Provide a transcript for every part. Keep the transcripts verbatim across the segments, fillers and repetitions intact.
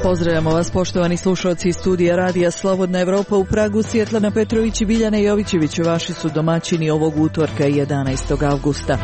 Pozdravljamo vas, poštovani slušalci iz studija Radija Slobodna Evropa u Pragu. Svjetlana Petrović i Biljana Jovićević vaši su domaćini ovog utorka jedanaestog avgusta.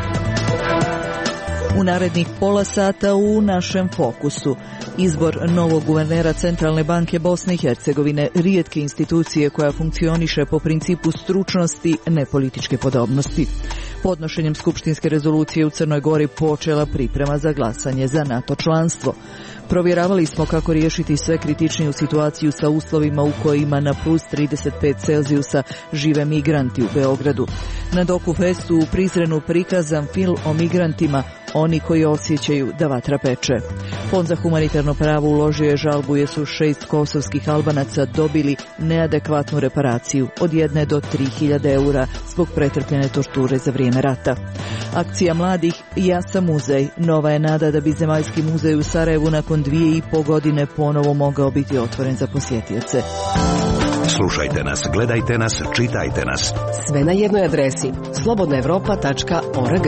U narednih pola sata u našem fokusu izbor novog guvernera Centralne banke Bosne i Hercegovine, rijetke institucije koja funkcioniše po principu stručnosti, ne političke podobnosti. Podnošenjem skupštinske rezolucije u Crnoj Gori počela priprema za glasanje za NATO članstvo. Provjeravali smo kako riješiti sve kritičniju situaciju sa uslovima u kojima na plus trideset pet Celzijusa žive migranti u Beogradu. Na Doku Festu u Prizrenu prikazan film o migrantima, oni koji osjećaju da vatra peče. Fond za humanitarno pravo uložio je žalbu jer su šest kosovskih Albanaca dobili neadekvatnu reparaciju od jedne do tri hiljade eura zbog pretrpljene torture za vrijeme rata. Akcija mladih Ja sam muzej. Nova je nada da bi Zemaljski muzej u Sarajevu nakon dvije i po godine ponovo mogao biti otvoren za posjetioce. Slušajte nas, gledajte nas, čitajte nas. Sve na jednoj adresi slobodna evropa tačka org.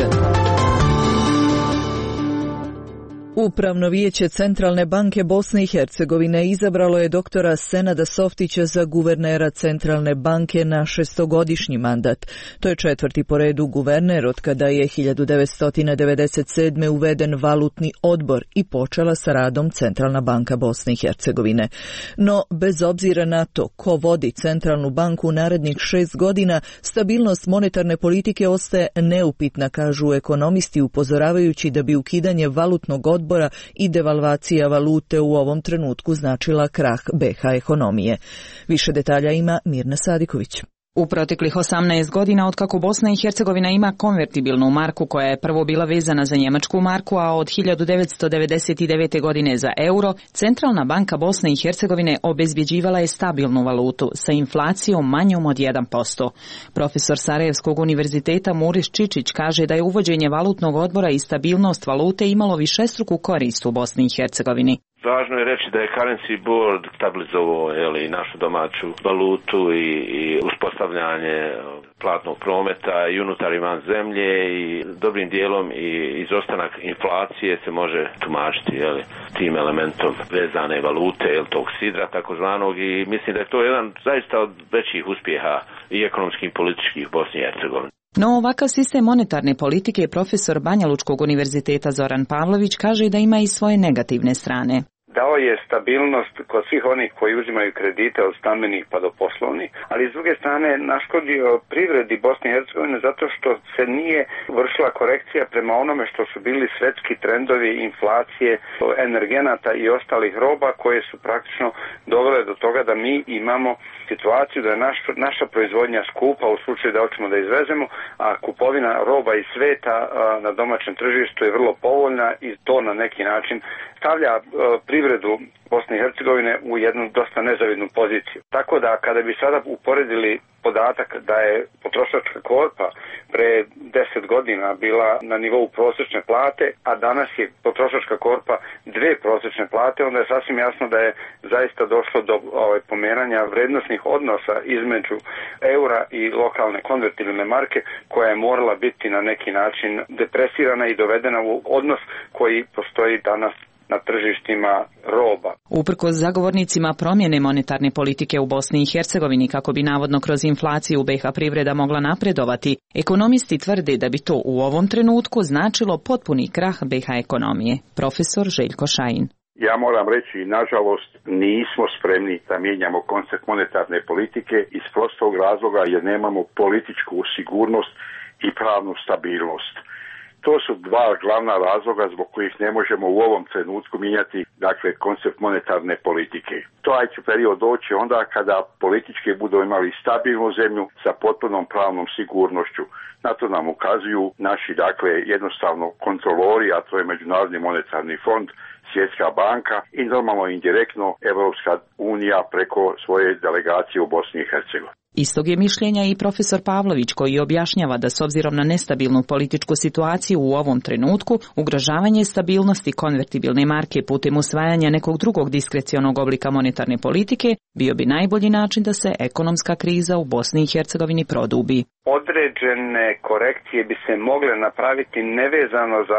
Upravno vijeće Centralne banke Bosne i Hercegovine izabralo je doktora Senada Softića za guvernera Centralne banke na šestogodišnji mandat. To je četvrti po redu guverner od kada je hiljadu devetsto devedeset sedme uveden valutni odbor i počela sa radom Centralna banka Bosne i Hercegovine. No, bez obzira na to ko vodi Centralnu banku u narednih šest godina, stabilnost monetarne politike ostaje neupitna, kažu ekonomisti, upozoravajući da bi ukidanje valutnog odbora i devalvacija valute u ovom trenutku značila krah be ha ekonomije. Više detalja ima Mirna Sadiković. U proteklih osamnaest godina, otkako Bosna i Hercegovina ima konvertibilnu marku koja je prvo bila vezana za njemačku marku, a od hiljadu devetsto devedeset devete. godine za euro, Centralna banka Bosne i Hercegovine obezbjeđivala je stabilnu valutu sa inflacijom manjom od jedan posto. Profesor Sarajevskog univerziteta Muris Čičić kaže da je uvođenje valutnog odbora i stabilnost valute imalo višestruku korist u Bosni i Hercegovini. Važno je reći da je currency board stabilizovao jeli, našu domaću valutu i, i uspostavljanje platnog prometa i unutar i van zemlje i dobrim dijelom i izostanak inflacije se može tumačiti jeli, tim elementom vezane valute, jel, tog sidra takozvanog, i mislim da je to jedan zaista od većih uspjeha i ekonomskih i političkih u Bosni i Hercegovini. No ovakav sistem monetarne politike profesor Banja Lučkog univerziteta Zoran Pavlović kaže da ima i svoje negativne strane. Dao je stabilnost kod svih onih koji uzimaju kredite od stambenih pa do poslovnih, ali s druge strane naškodio privredi Bosne i Hercegovine zato što se nije vršila korekcija prema onome što su bili svetski trendovi inflacije, energenata i ostalih roba koje su praktično dovele do toga da mi imamo situaciju da je naš, naša proizvodnja skupa u slučaju da hoćemo da izvezemo, a kupovina roba iz sveta a, na domaćem tržištu je vrlo povoljna i to na neki način stavlja a, privredu Bosne i Hercegovine u jednu dosta nezavidnu poziciju. Tako da kada bi sada uporedili podatak da je potrošačka korpa pre deset godina bila na nivou prosječne plate, a danas je potrošačka korpa dve prosječne plate, onda je sasvim jasno da je zaista došlo do ovaj, pomeranja vrednosnih odnosa između eura i lokalne konvertibilne marke, koja je morala biti na neki način depresirana i dovedena u odnos koji postoji danas na tržištima roba. Uprkos zagovornicima promjene monetarne politike u Bosni i Hercegovini kako bi navodno kroz inflaciju be ha privreda mogla napredovati, ekonomisti tvrde da bi to u ovom trenutku značilo potpuni krah be ha ekonomije. Profesor Željko Šajin. Ja moram reći, nažalost, nismo spremni da mijenjamo koncept monetarne politike iz prostog razloga jer nemamo političku sigurnost i pravnu stabilnost. To su dva glavna razloga zbog kojih ne možemo u ovom trenutku mijenjati, dakle, koncept monetarne politike. Taj će period doći onda kada politički budemo imali stabilnu zemlju sa potpunom pravnom sigurnošću. Na to nam ukazuju naši, dakle, jednostavno kontrolori, a to je Međunarodni monetarni fond, Svjetska banka i normalno indirektno Evropska unija preko svoje delegacije u Bosni i Hercegovini. Istog je mišljenja i profesor Pavlović, koji objašnjava da s obzirom na nestabilnu političku situaciju u ovom trenutku, ugrožavanje stabilnosti konvertibilne marke putem usvajanja nekog drugog diskrecionog oblika monetarne politike bio bi najbolji način da se ekonomska kriza u Bosni i Hercegovini produbi. Određene korekcije bi se mogle napraviti nevezano za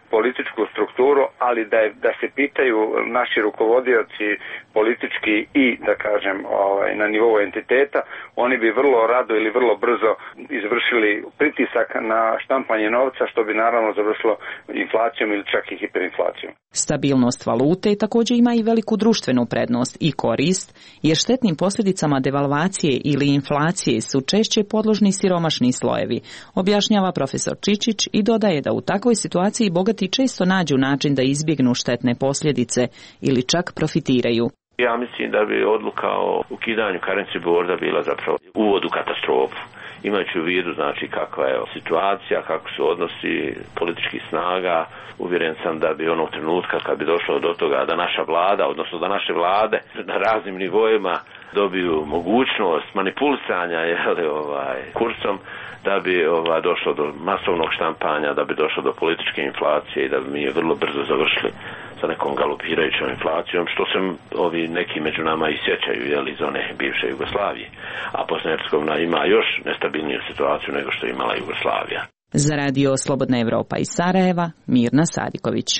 političku strukturu, ali da, je, da se pitaju naši rukovodioci politički i, da kažem, ovaj, na nivou entiteta, oni bi vrlo rado ili vrlo brzo izvršili pritisak na štampanje novca, što bi naravno završilo inflacijom ili čak i hiperinflacijom. Stabilnost valute također ima i veliku društvenu prednost i korist, jer štetnim posljedicama devalvacije ili inflacije su češće podložni siromašni slojevi, objašnjava profesor Čičić i dodaje da u takvoj situaciji bogati često nađu način da izbjegnu štetne posljedice ili čak profitiraju. Ja mislim da bi odluka o ukidanju currency boarda bila zapravo uvod u katastrofu. Imajući u vidu, znači, kakva je situacija, kako su odnosi političkih snaga, uvjeren sam da bi onog trenutka kad bi došlo do toga da naša vlada, odnosno da naše vlade na raznim nivoima dobiju mogućnost manipulisanja jeli, ovaj, kursom, da bi ovaj, došlo do masovnog štampanja, da bi došlo do političke inflacije i da bi mi je vrlo brzo završili sa nekom galopirajućom inflacijom, što se ovi neki među nama i sjećaju jeli, iz one bivše Jugoslavije. A Bosna i Hercegovina ima još nestabilniju situaciju nego što je imala Jugoslavija. Za radio Slobodna Evropa iz Sarajeva, Mirna Sadiković.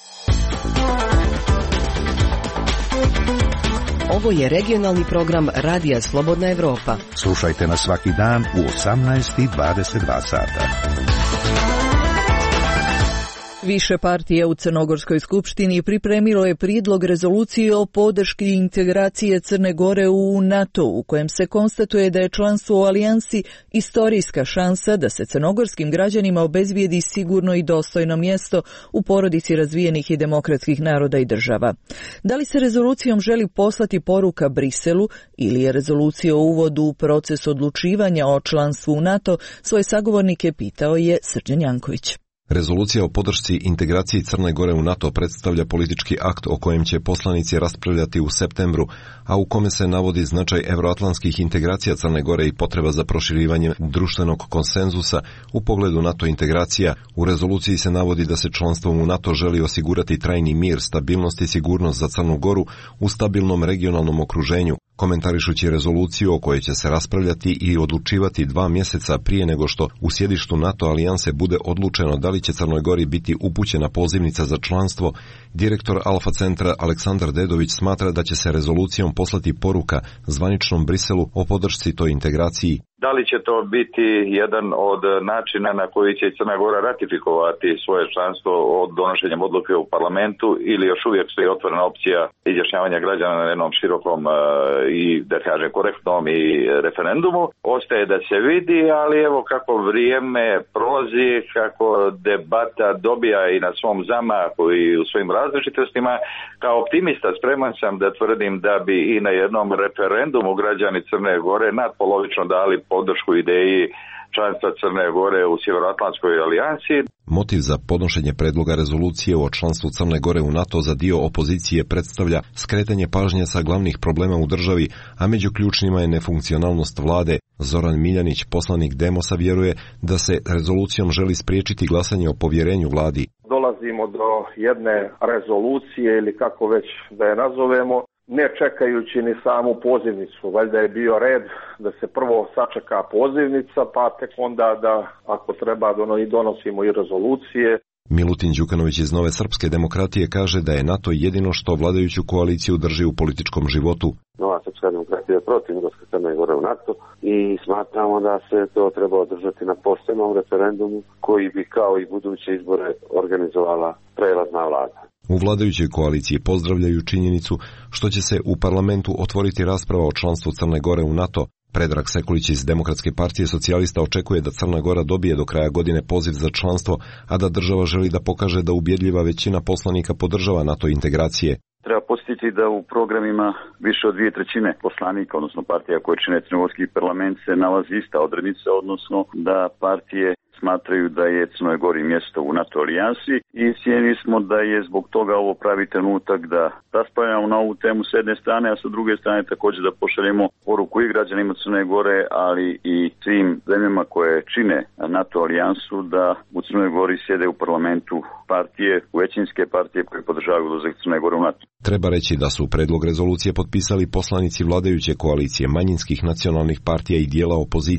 Ovo je regionalni program Radija Slobodna Evropa. Slušajte nas svaki dan u osamnaest i dvadeset dva sata. Više partija u Crnogorskoj skupštini pripremilo je prijedlog rezolucije o podrški integracije Crne Gore u NATO, u kojem se konstatuje da je članstvo u alijansi istorijska šansa da se crnogorskim građanima obezbijedi sigurno i dostojno mjesto u porodici razvijenih i demokratskih naroda i država. Da li se rezolucijom želi poslati poruka Briselu ili je rezolucija o uvodu u proces odlučivanja o članstvu u NATO, svoje sagovornike pitao je Srđan Janković. Rezolucija o podršci integraciji Crne Gore u NATO predstavlja politički akt o kojem će poslanici raspravljati u septembru, a u kome se navodi značaj evroatlantskih integracija Crne Gore i potreba za proširivanje društvenog konsenzusa u pogledu NATO integracija. U rezoluciji se navodi da se članstvom u NATO želi osigurati trajni mir, stabilnost i sigurnost za Crnu Goru u stabilnom regionalnom okruženju. Komentarišući rezoluciju o kojoj će se raspravljati i odlučivati dva mjeseca prije nego što u sjedištu NATO alijanse bude odlučeno da li će Crnoj Gori biti upućena pozivnica za članstvo, direktor Alfa centra Aleksandar Dedović smatra da će se rezolucijom poslati poruka zvaničnom Briselu o podršci toj integraciji. Da li će to biti jedan od načina na koji će Crna Gora ratifikovati svoje članstvo od donošenjem odluke u parlamentu ili još uvijek stoji otvorena opcija izjašnjavanja građana na jednom širokom uh, i, da kažem, korektnom i referendumu? Ostaje da se vidi, ali evo kako vrijeme prolazi, kako debata dobija i na svom zamahu i u svojim različitostima, kao optimista spreman sam da tvrdim da bi i na jednom referendumu građani Crne Gore nadpolovično dali podršku ideji članstva Crne Gore u Sjevernoatlantskoj alijansi. Motiv za podnošenje predloga rezolucije o članstvu Crne Gore u NATO za dio opozicije predstavlja skretanje pažnje sa glavnih problema u državi, a među ključnima je nefunkcionalnost vlade. Zoran Miljanić, poslanik Demosa, vjeruje da se rezolucijom želi spriječiti glasanje o povjerenju vladi. Dolazimo do jedne rezolucije ili kako već da je nazovemo, ne čekajući ni samu pozivnicu. Valjda je bio red da se prvo sačeka pozivnica, pa tek onda da, ako treba, donosimo i rezolucije. Milutin Đukanović iz Nove srpske demokratije kaže da je NATO jedino što vladajuću koaliciju drži u političkom životu. Nova srpska demokratija je protiv ulaska Crne Gore u NATO i smatramo da se to treba održati na poštenom referendumu koji bi kao i buduće izbore organizovala prelazna vlada. U vladajućoj koaliciji pozdravljaju činjenicu što će se u parlamentu otvoriti rasprava o članstvu Crne Gore u NATO. Predrag Sekulić iz Demokratske partije socijalista očekuje da Crna Gora dobije do kraja godine poziv za članstvo, a da država želi da pokaže da ubjedljiva većina poslanika podržava NATO integracije. Treba podsjetiti da u programima više od dvije trećine poslanika, odnosno partija koje čine crnogorski parlament, se nalazi ista odrednica, odnosno da partije smatraju da je Crnoj Gori mjesto u NATO alijansi i cijenili smo da je zbog toga ovo pravi trenutak da raspravljamo na ovu temu s jedne strane, a sa druge strane također da pošaljemo poruku i građanima Crne Gore, ali i svim zemljama koje čine NATO alijansu da u Crnoj Gori sjede u parlamentu partije, većinske partije koje podržavaju ulazak Crne Gore u NATO. Treba reći da su predlog rezolucije potpisali poslanici vladajuće koalicije manjinskih nacionalnih partija i dijela opozicije.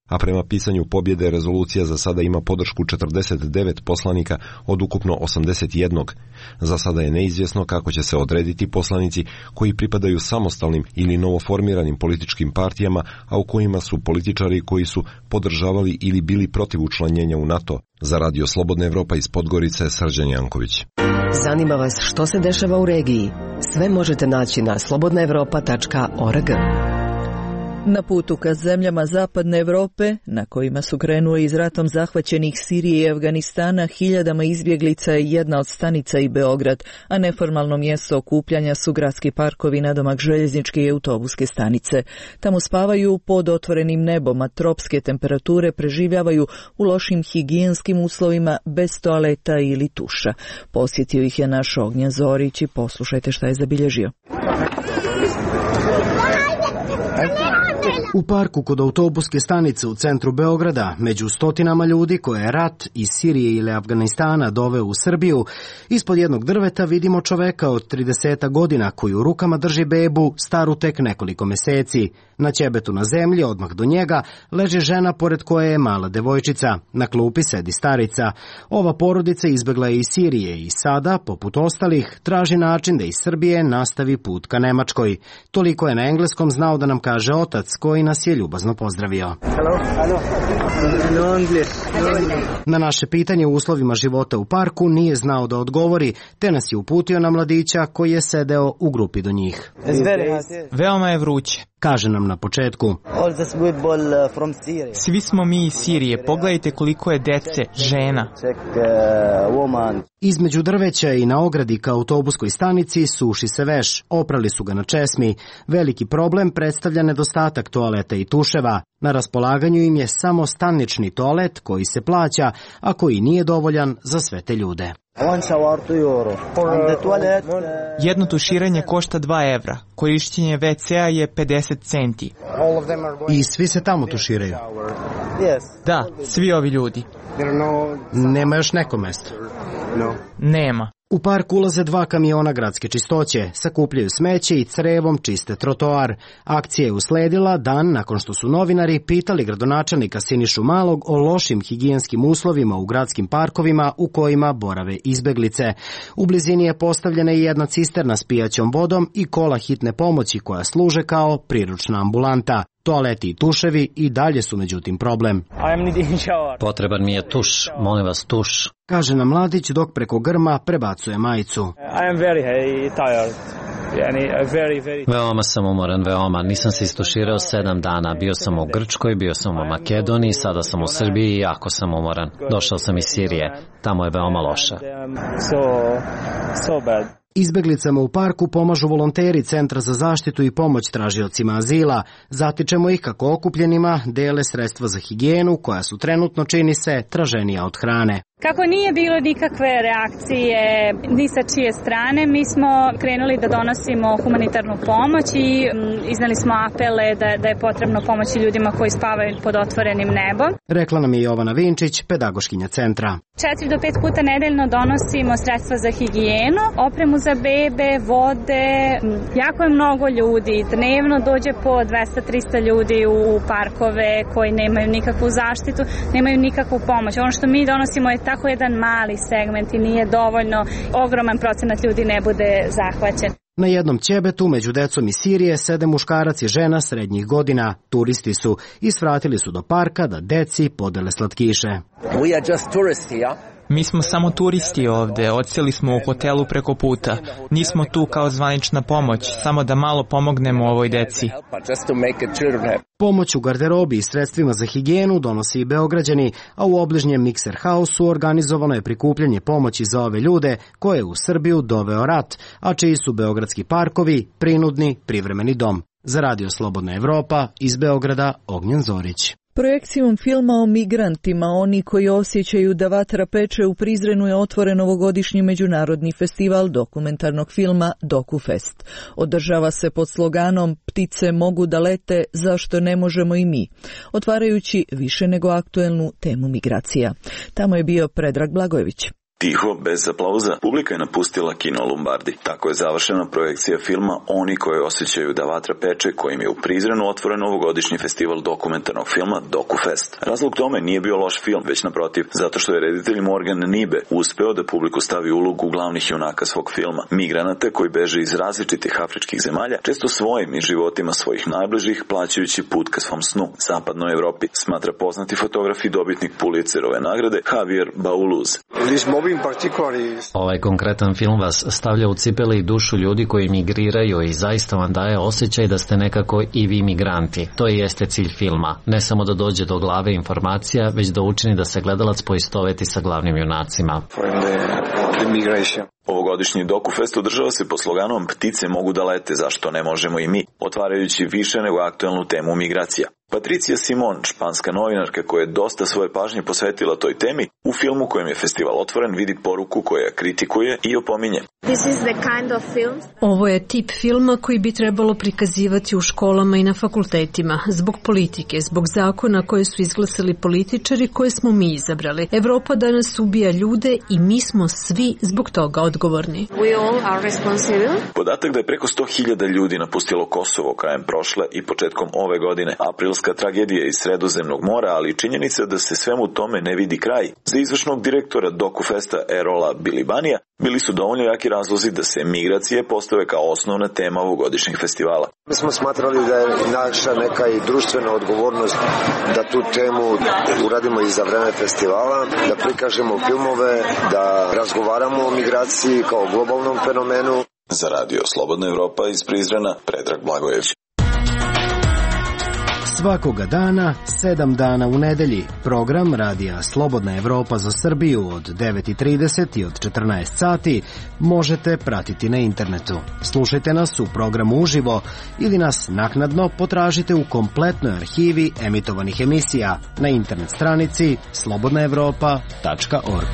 a prema pisanju pobjede rezolucija za sada ima podršku četrdeset devet poslanika od ukupno osamdeset jedan. Za sada je neizvjesno kako će se odrediti poslanici koji pripadaju samostalnim ili novoformiranim političkim partijama, a u kojima su političari koji su podržavali ili bili protiv učlanjenja u NATO. Za Radio Slobodna Evropa iz Podgorice, Srđan Janković. Zanima vas što se dešava u regiji? Sve možete naći na slobodna evropa tačka org. Na putu ka zemljama Zapadne Evrope, na kojima su krenuli iz ratom zahvaćenih Sirije i Afganistana, hiljadama izbjeglica je jedna od stanica i Beograd, a neformalno mjesto okupljanja su gradski parkovi nadomak željezničke i autobuske stanice. Tamo spavaju pod otvorenim nebom, a tropske temperature preživljavaju u lošim higijenskim uslovima bez toaleta ili tuša. Posjetio ih je naš Ognjen Zorić i poslušajte šta je zabilježio. U parku kod autobuske stanice u centru Beograda, među stotinama ljudi koje je rat iz Sirije ili Afganistana doveo u Srbiju, ispod jednog drveta vidimo čoveka od trideset godina koji u rukama drži bebu staru tek nekoliko meseci. Na ćebetu na zemlji, odmah do njega, leži žena pored koje je mala devojčica. Na klupi sedi starica. Ova porodica izbegla je iz Sirije i sada, poput ostalih, traži način da iz Srbije nastavi put ka Nemačkoj. Toliko je na engleskom znao da nam kaže otac, koji nas je ljubazno pozdravio. Hello. Hello. No English. No English. Na naše pitanje u uslovima života u parku nije znao da odgovori, te nas je uputio na mladića koji je sedeo u grupi do njih. Veoma je vruće, kaže nam na početku. Svi smo mi iz Sirije, pogledajte koliko je dece, žena. Između drveća i na ogradi ka autobuskoj stanici suši se veš, oprali su ga na česmi. Veliki problem predstavlja nedostatak toaleta i tuševa. Na raspolaganju im je samo stanični toalet koji se plaća, a koji nije dovoljan za sve te ljude. Jedno tuširanje košta dva evra, korišćenje ve ce a je pedeset centi. I svi se tamo tuširaju? Da, svi ovi ljudi. Nema još neko mesto? Nema. U park ulaze dva kamiona gradske čistoće, sakupljaju smeće i crevom čiste trotoar. Akcija je usledila dan nakon što su novinari pitali gradonačelnika Sinišu Malog o lošim higijenskim uslovima u gradskim parkovima u kojima borave izbeglice. U blizini je postavljena i jedna cisterna s pijaćom vodom i kola hitne pomoći koja služe kao priručna ambulanta. Toaleti i tuševi i dalje su međutim problem. Potreban mi je tuš, molim vas tuš, kaže nam mladić dok preko grma prebacuje majicu. Veoma sam umoran, veoma. Nisam se istuširao sedam dana. Bio sam u Grčkoj, bio sam u Makedoniji, sada sam u Srbiji i jako sam umoran. Došao sam iz Sirije. Tamo je veoma loše. Izbeglicama u parku pomažu volonteri Centra za zaštitu i pomoć tražiocima azila. Zatičemo ih kako okupljenima dele sredstva za higijenu koja su trenutno, čini se, traženija od hrane. Kako nije bilo nikakve reakcije ni sa čije strane, mi smo krenuli da donosimo humanitarnu pomoć i iznali smo apele da, da je potrebno pomoći ljudima koji spavaju pod otvorenim nebom. Rekla nam je Jovana Vinčić, pedagoškinja centra. Četiri do pet puta nedeljno donosimo sredstva za higijenu, opremu za bebe, vode. Jako je mnogo ljudi. Dnevno dođe po dvesta do trista ljudi u parkove koji nemaju nikakvu zaštitu, nemaju nikakvu pomoć. Ono što mi donosimo je tako jedan mali segment i nije dovoljno, ogroman procenat ljudi ne bude zahvaćen. Na jednom ćebetu među decom iz Sirije sede muškarac i žena srednjih godina. Turisti su i svratili su do parka da deci podele slatkiše. We are just tourists here. Mi smo samo turisti ovde, odseli smo u hotelu preko puta. Nismo tu kao zvanična pomoć, samo da malo pomognemo ovoj deci. Pomoć u garderobi i sredstvima za higijenu donosi i Beograđani, a u obližnjem Mikser Hausu organizovano je prikupljanje pomoći za ove ljude koje je u Srbiju doveo rat, a čiji su beogradski parkovi prinudni privremeni dom. Za Radio Slobodna Evropa iz Beograda, Ognjen Zorić. Projekcijom filma o migrantima, oni koji osjećaju da vatra peče u Prizrenu je otvoren ovogodišnji međunarodni festival dokumentarnog filma DokuFest. Održava se pod sloganom Ptice mogu da lete, zašto ne možemo i mi, otvarajući više nego aktuelnu temu migracija. Tamo je bio Predrag Blagojević. Tiho, bez aplauza, publika je napustila kino Lombardi. Tako je završena projekcija filma Oni koji osjećaju da vatra peče, kojim je u Prizrenu otvoren ovogodišnji festival dokumentarnog filma DokuFest. Razlog tome nije bio loš film, već naprotiv, zato što je reditelj Morgan Nibe uspeo da publiku stavi u ulogu glavnih junaka svog filma, migranata koji beže iz različitih afričkih zemalja, često svojim i životima svojih najbližih, plaćajući put ka svom snu, zapadnoj Evropi, smatra poznati fotograf i dobitnik Pulitzerove nagrade Javier Bauluz. Ovaj konkretan film vas stavlja u cipele i dušu ljudi koji migriraju i zaista vam daje osjećaj da ste nekako i vi migranti. To i jeste cilj filma. Ne samo da dođe do glave informacija, već da učini da se gledalac poistoveti sa glavnim junacima. Ovogodišnji DokuFest održava se pod sloganom Ptice mogu da lete, zašto ne možemo i mi, otvarajući više nego aktuelnu temu migracija. Patricija Simon, španska novinarka koja je dosta svoje pažnje posvetila toj temi, u filmu kojem je festival otvoren vidi poruku koja kritikuje i opominje. Kind of Ovo je tip filma koji bi trebalo prikazivati u školama i na fakultetima, zbog politike, zbog zakona koje su izglasali političari koje smo mi izabrali. Evropa danas ubija ljude i mi smo svi zbog toga odgovorni. Podatak da je preko sto hiljada ljudi napustilo Kosovo krajem prošle i početkom ove godine, aprilska tragedija iz Sredozemnog mora, ali i činjenica da se svemu tome ne vidi kraj, za izvršnog direktora DokuFesta Erola Bilibanija bili su dovoljno jaki razlozi da se migracije postave kao osnovna tema ovogodišnjeg festivala. Mi smo smatrali da je naša neka i društvena odgovornost da tu temu uradimo i za vreme festivala, da prikažemo filmove, da razgovaramo o migraciji kao globalnom fenomenu. Za Radio Slobodna Evropa iz Prizrena, Predrag Blagojević. Svakoga dana, sedam dana u nedelji, program Radija Slobodna Evropa za Srbiju od devet i trideset i od četrnaest sati možete pratiti na internetu. Slušajte nas u programu uživo ili nas naknadno potražite u kompletnoj arhivi emitovanih emisija na internet stranici slobodna evropa tačka org.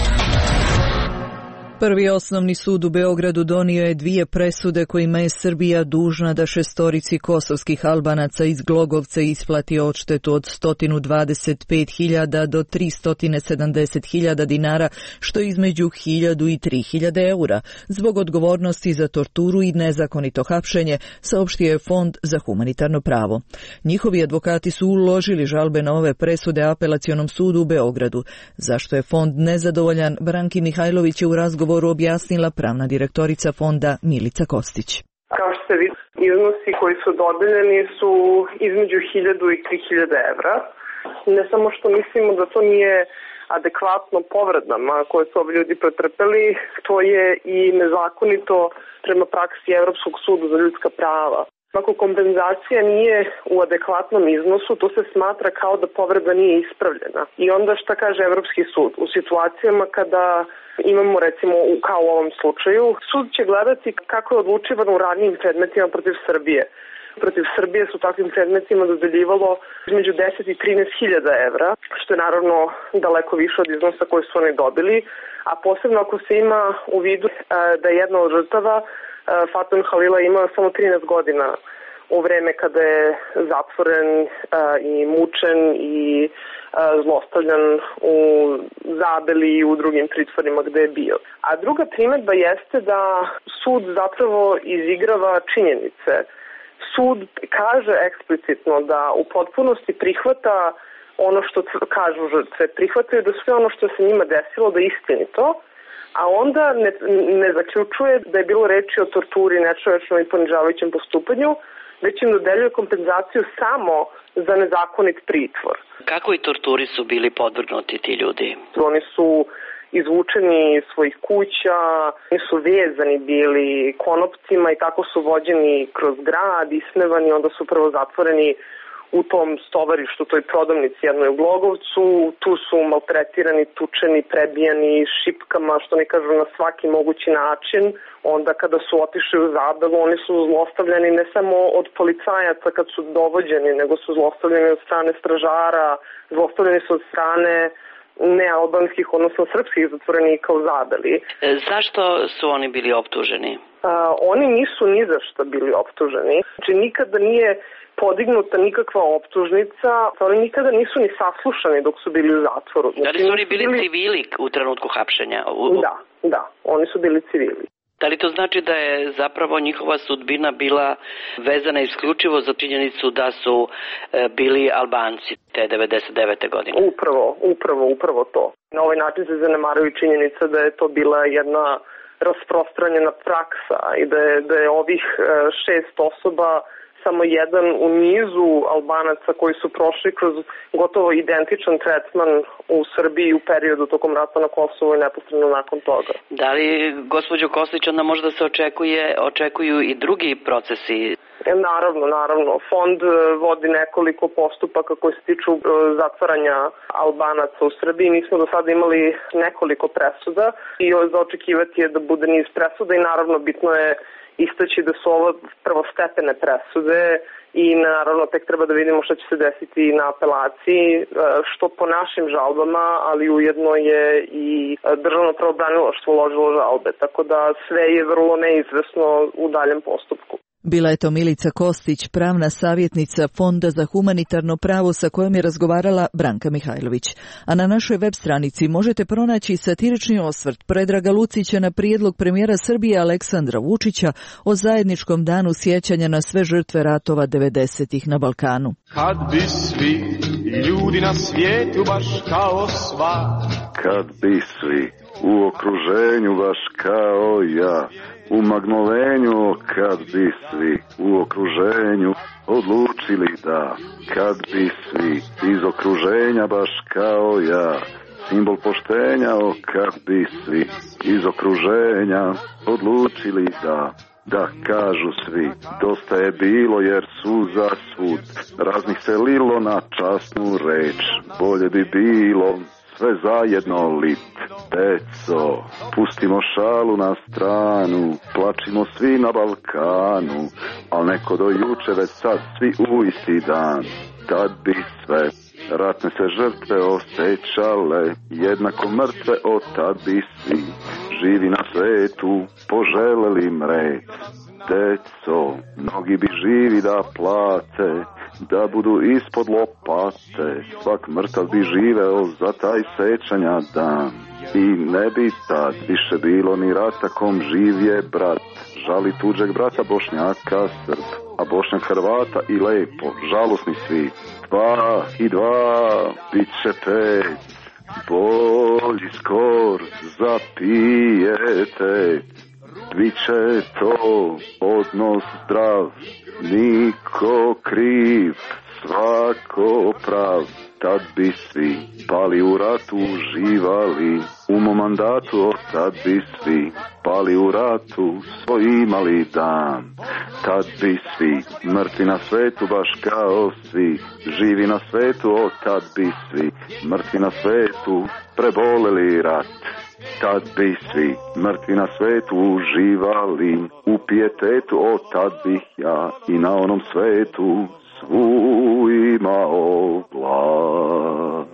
Prvi osnovni sud u Beogradu donio je dvije presude kojima je Srbija dužna da šestorici kosovskih Albanaca iz Glogovca isplati odštetu od sto dvadeset pet hiljada do tristo sedamdeset hiljada dinara, što je između hiljadu i tri hiljade eura, zbog odgovornosti za torturu i nezakonito hapšenje, saopštio je Fond za humanitarno pravo. Njihovi advokati su uložili žalbe na ove presude Apelacionom sudu u Beogradu. Zašto je Fond nezadovoljan, Branki Mihajlović je u razgovoru objasnila pravna direktorica Fonda Milica Kostić. Kao što se vidi, iznosi koji su dodeljeni su između hiljadu i tri hiljade evra. Ne samo što mislimo da to nije adekvatno povredama koje su ovi ljudi pretrpeli, to je i nezakonito prema praksi Evropskog suda za ljudska prava. Ako kompenzacija nije u adekvatnom iznosu, to se smatra kao da povreda nije ispravljena. I onda šta kaže Evropski sud? U situacijama kada imamo, recimo, kao u ovom slučaju, sud će gledati kako je odlučivano u ranijim predmetima protiv Srbije. Protiv Srbije su takvim predmetima dodeljivalo između deset i trinaest hiljada evra, što je naravno daleko više od iznosa koji su oni dobili, a posebno ako se ima u vidu da je jedna od žrtava, Fatun Halila, imao samo trinaest godina u vreme kada je zatvoren i mučen i zlostavljan u Zabeli i u drugim pritvorima gde je bio. A druga primedba jeste da sud zapravo izigrava činjenice. Sud kaže eksplicitno da u potpunosti prihvata ono što kažu žrtve, prihvataju da sve ono što se njima desilo da je istinito, a onda ne, ne zaključuje da je bilo reči o torturi, nečovečnom i ponižavajućem postupanju, već im dodeljuje kompenzaciju samo za nezakonit pritvor. Kakvoj torturi su bili podvrgnuti ti ljudi? Oni su izvučeni iz svojih kuća, oni su vezani bili konopcima i tako su vođeni kroz grad, ismevani, onda su prvo zatvoreni u tom stovarištu, toj prodavnici jednoj u Glogovcu, tu su maltretirani, tučeni, prebijani šipkama, što ne kažu na svaki mogući način. Onda kada su otišli u Zabelu, oni su zlostavljani ne samo od policajaca kad su dovođeni, nego su zlostavljani od strane stražara, zlostavljani su od strane nealbanskih, odnosno srpskih zatvorenika u Zabeli. Zašto su oni bili optuženi? A, oni nisu ni za šta bili optuženi. Znači nikada nije podignuta nikakva optužnica, oni nikada nisu ni saslušani dok su bili u zatvoru. Da li su oni bili civili u trenutku hapšenja? Da, da, oni su bili civili. Da li to znači da je zapravo njihova sudbina bila vezana isključivo za činjenicu da su e, bili Albanci te devedeset devete godine? Upravo, upravo, upravo to. Na ovaj način se zanemaruje činjenica da je to bila jedna rasprostranjena praksa i da je, da je ovih e, šest osoba samo jedan u nizu Albanaca koji su prošli kroz gotovo identičan tretman u Srbiji u periodu tokom rata na Kosovu i neposredno nakon toga. Da li, gospođo Kostić, onda možda se očekuje, očekuju i drugi procesi? Naravno, naravno. Fond vodi nekoliko postupaka koji se tiču zatvaranja Albanaca u Srbiji. Mi smo do sada imali nekoliko presuda i za očekivati je da bude niz presuda i naravno bitno je istaći da su ovo prvostepene presude i naravno tek treba da vidimo što će se desiti na apelaciji, što po našim žalbama, ali ujedno je i državno pravobranilaštvo uložilo žalbe, tako da sve je vrlo neizvesno u daljem postupku. Bila je to Milica Kostić, pravna savjetnica Fonda za humanitarno pravo sa kojom je razgovarala Branka Mihajlović. A na našoj web stranici možete pronaći satirični osvrt Predraga Lucića na prijedlog premijera Srbije Aleksandra Vučića o zajedničkom danu sjećanja na sve žrtve ratova devedesetih na Balkanu. Kad bi svi ljudi na svijetu baš kao sva, kad bi svi u okruženju baš kao ja, u magnolenju, kad bi svi u okruženju odlučili da, kad bi svi iz okruženja baš kao ja, simbol poštenja, o kad bi svi iz okruženja odlučili da, da kažu svi, dosta je bilo jer su za svud raznih se lilo na časnu reč, bolje bi bilo sve zajedno lit. Deco, pustimo šalu na stranu, plačimo svi na Balkanu, al neko do juče već sad svi u isti dan. Tad bi sve ratne se žrtve osjećale, jednako mrtve od tad bi svi živi na svetu poželeli mret. Deco, mnogi bi živi da plate, da budu ispod lopate, svak mrtav bi živeo za taj sećanja dan. I ne bi tad više bilo ni rata kom živje brat, žali tuđeg brata Bošnjaka Srb, a Bošnjak Hrvata i lepo, žalosni svi. Dva i dva, bit će pet, bolji skor za pijetet. Biće to odnos zdrav, niko kriv, svako prav. Tad bi svi pali u ratu uživali, u mom mandatu tad bi svi pali u ratu svoj imali dan. Tad bi svi mrtvi na svetu baš kao svi, živi na svetu od tad bi svi mrtvi na svetu preboleli rat. Tad bi svi mrtvi na svetu uživali, u pijetetu od tad bih ja i na onom svetu svu imao vlast.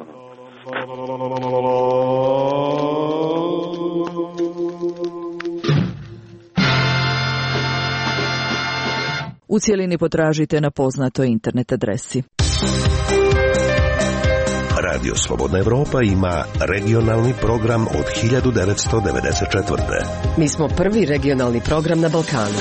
U cijelini potražite na poznatoj internet adresi. Radio Slobodna Evropa ima regionalni program od hiljadu devetsto devedeset četvrte. Mi smo prvi regionalni program na Balkanu.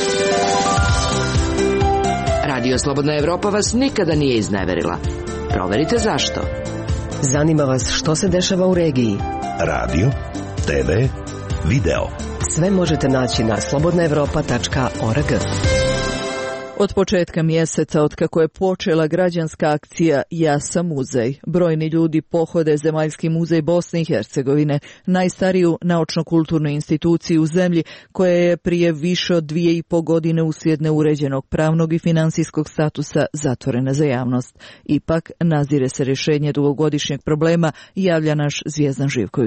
Radio Slobodna Evropa vas nikada nije izneverila. Proverite zašto. Zanima vas što se dešava u regiji. Radio, te ve, video. Sve možete naći na slobodna evropa tačka org. Od početka mjeseca, otkako je počela građanska akcija Ja sam muzej, brojni ljudi pohode Zemaljski muzej Bosne i Hercegovine, najstariju naučno-kulturnu instituciju u zemlji koja je prije više od dvije i po godine uslijed neuređenog pravnog i financijskog statusa zatvorena za javnost. Ipak, nazire se rješenje dugogodišnjeg problema, javlja naš Zvijezdan Živković.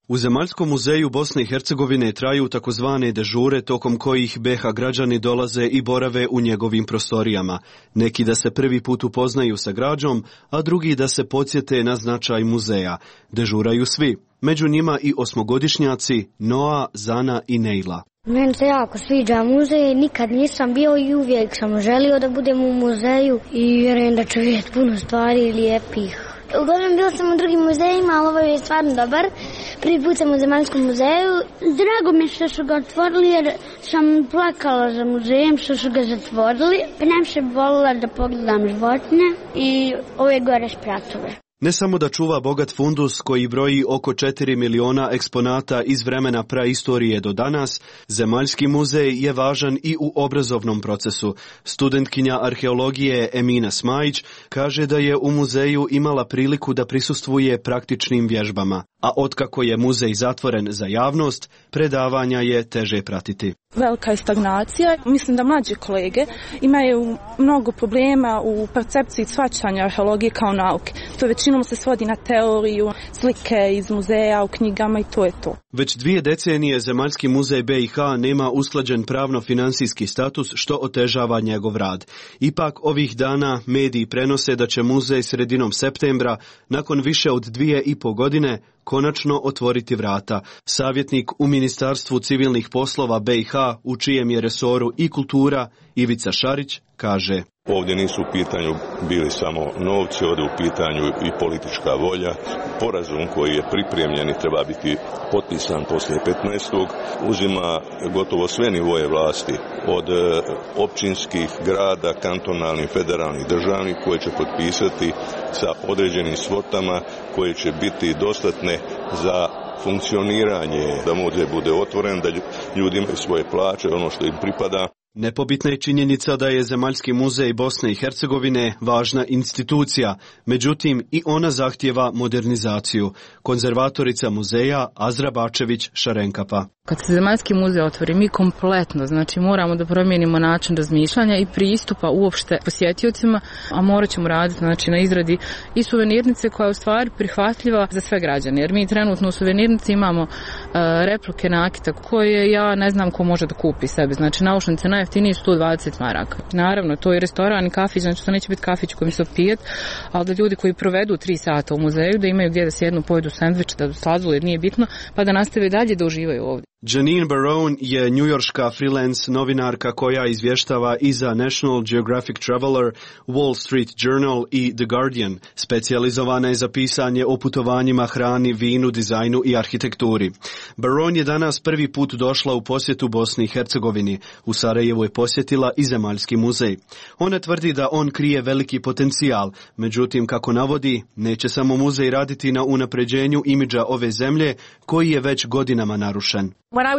U Zemaljskom muzeju Bosne i Hercegovine traju takozvane dežure tokom kojih B H građani dolaze i borave u njegovim prostorijama. Neki da se prvi put upoznaju sa građom, a drugi da se podsjete na značaj muzeja. Dežuraju svi, među njima i osmogodišnjaci Noa, Zana i Nejla. Meni se jako sviđa muzej, nikad nisam bio i uvijek sam želio da budem u muzeju i vjerujem da ću vidjeti puno stvari lijepih. Uglavnom bila sam u drugim muzejima, ali ovo je stvarno dobar. Prvi put sam u Zemaljskom muzeju. Drago mi što su ga otvorili jer sam plakala za muzejem što su ga zatvorili. Pa najviše volila da pogledam životinje i ove gore spratove. Ne samo da čuva bogat fundus koji broji oko četiri miliona eksponata iz vremena praistorije do danas, Zemaljski muzej je važan i u obrazovnom procesu. Studentkinja arheologije Emina Smajić kaže da je u muzeju imala priliku da prisustvuje praktičnim vježbama, a otkako je muzej zatvoren za javnost, predavanja je teže pratiti. Velika je stagnacija. Mislim da mlađe kolege imaju mnogo problema u percepciji shvaćanja arheologije kao nauke. To većinom se svodi na teoriju, slike iz muzeja, u knjigama i to je to. Već dvije decenije Zemaljski muzej B i H nema usklađen pravno-finansijski status što otežava njegov rad. Ipak ovih dana mediji prenose da će muzej sredinom septembra, nakon više od dvije i po godine, konačno otvoriti vrata. Savjetnik u Ministarstvu civilnih poslova B i H, u čijem je resoru i kultura, Ivica Šarić, kaže: Ovdje nisu u pitanju bili samo novci, ovdje u pitanju i politička volja. Sporazum koji je pripremljen i treba biti potpisan poslije petnaestog uzima gotovo sve nivoje vlasti, od općinskih, grada, kantonalnih, federalnih, državnih, koje će potpisati sa određenim svotama koje će biti dostatne za funkcioniranje, da muzej bude otvoren, da ljudi imaju svoje plaće, ono što im pripada. Nepobitna je činjenica da je Zemaljski muzej Bosne i Hercegovine važna institucija, međutim i ona zahtijeva modernizaciju. Konzervatorica muzeja Azra Bačević-Šarenkapa. Kad se Zemaljski muzej otvori, mi kompletno, znači moramo da promijenimo način razmišljanja i pristupa uopšte posjetiocima, a morat ćemo raditi znači, na izradi i suvenirnice koja je u stvari prihvatljiva za sve građane. Jer mi trenutno u suvenirnici imamo uh, replike nakita koje ja ne znam ko može da kupi sebi. Znači naušnice najjeftinije sto dvadeset maraka. Naravno, to je restoran i kafić, znači to neće biti kafić kojim se opijet, ali da ljudi koji provedu tri sata u muzeju, da imaju gdje da sjednu, pojedu sendvič, da sladolu jer nije bitno, pa da nastave dalje da uživaju ovdje. Janine Barone je njujorška freelance novinarka koja izvještava i za National Geographic Traveler, Wall Street Journal i The Guardian. Specijalizovana je za pisanje o putovanjima, hrani, vinu, dizajnu i arhitekturi. Barone je danas prvi put došla u posjetu Bosni i Hercegovini. U Sarajevu je posjetila i Zemaljski muzej. Ona tvrdi da on krije veliki potencijal, međutim, kako navodi, neće samo muzej raditi na unapređenju imidža ove zemlje koji je već godinama narušen.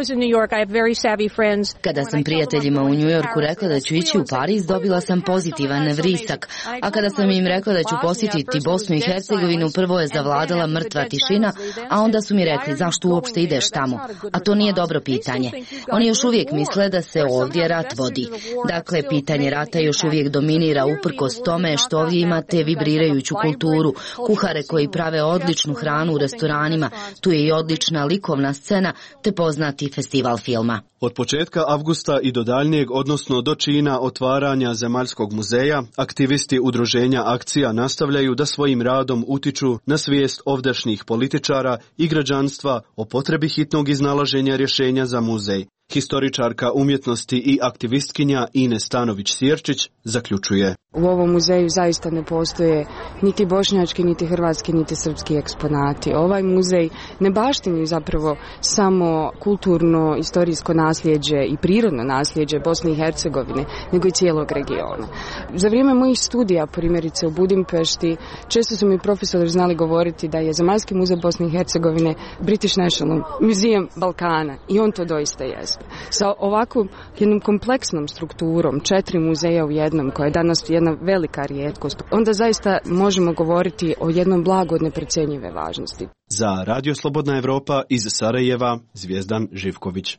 Kada sam prijateljima u New Yorku rekla da ću ići u Pariz, dobila sam pozitivan nevristak, a kada sam im rekla da ću posjetiti Bosnu i Hercegovinu, prvo je zavladala mrtva tišina, a onda su mi rekli zašto uopšte ideš tamo, a to nije dobro pitanje. Oni još uvijek misle da se ovdje rat vodi. Dakle, pitanje rata još uvijek dominira uprkos tome što ovdje imate vibrirajuću kulturu, kuhare koji prave odličnu hranu u restoranima, tu je i odlična likovna scena, te poznati festival filma. Od početka avgusta i do daljnjeg, odnosno do čina otvaranja Zemaljskog muzeja, aktivisti udruženja Akcija nastavljaju da svojim radom utiču na svijest ovdašnjih političara i građanstva o potrebi hitnog iznalaženja rješenja za muzej. Historičarka umjetnosti i aktivistkinja Ines Stanović-Sjerčić zaključuje: U ovom muzeju zaista ne postoje niti bošnjački, niti hrvatski, niti srpski eksponati. Ovaj muzej ne baštini zapravo samo kulturno, istorijsko nasljeđe i prirodno nasljeđe Bosne i Hercegovine, nego i cijelog regiona. Za vrijeme mojih studija, primjerice u Budimpešti, često su mi profesori znali govoriti da je Zemaljski muzej Bosne i Hercegovine British National Museum Balkana i on to doista jeste. Sa ovakvom jednom kompleksnom strukturom, četiri muzeja u jednom, koja je danas jedna velika rijetkost, onda zaista možemo govoriti o jednom blagu od neprocjenjive važnosti. Za Radio Slobodna Evropa iz Sarajeva, Zvijezdan Živković.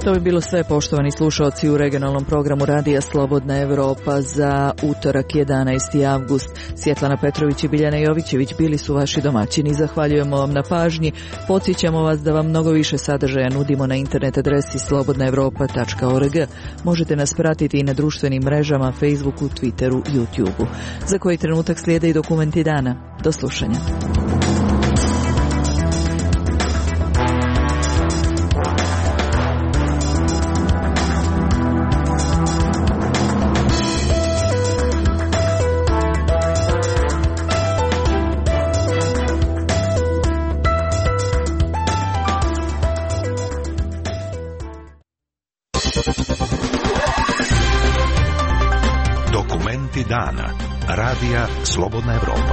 To bi bilo sve, poštovani slušalci, u regionalnom programu Radija Slobodna Evropa za utorak jedanaesti avgust. Svjetlana Petrović i Biljana Jovićević bili su vaši domaćini. Zahvaljujemo vam na pažnji. Podsjećamo vas da vam mnogo više sadržaja nudimo na internet adresi slobodna evropa tačka org. Možete nas pratiti i na društvenim mrežama, Facebooku, Twitteru, YouTubeu. Za koji trenutak slijede i dokumenti dana. Do slušanja. Dokumenti dana. Radija Slobodna Evropa.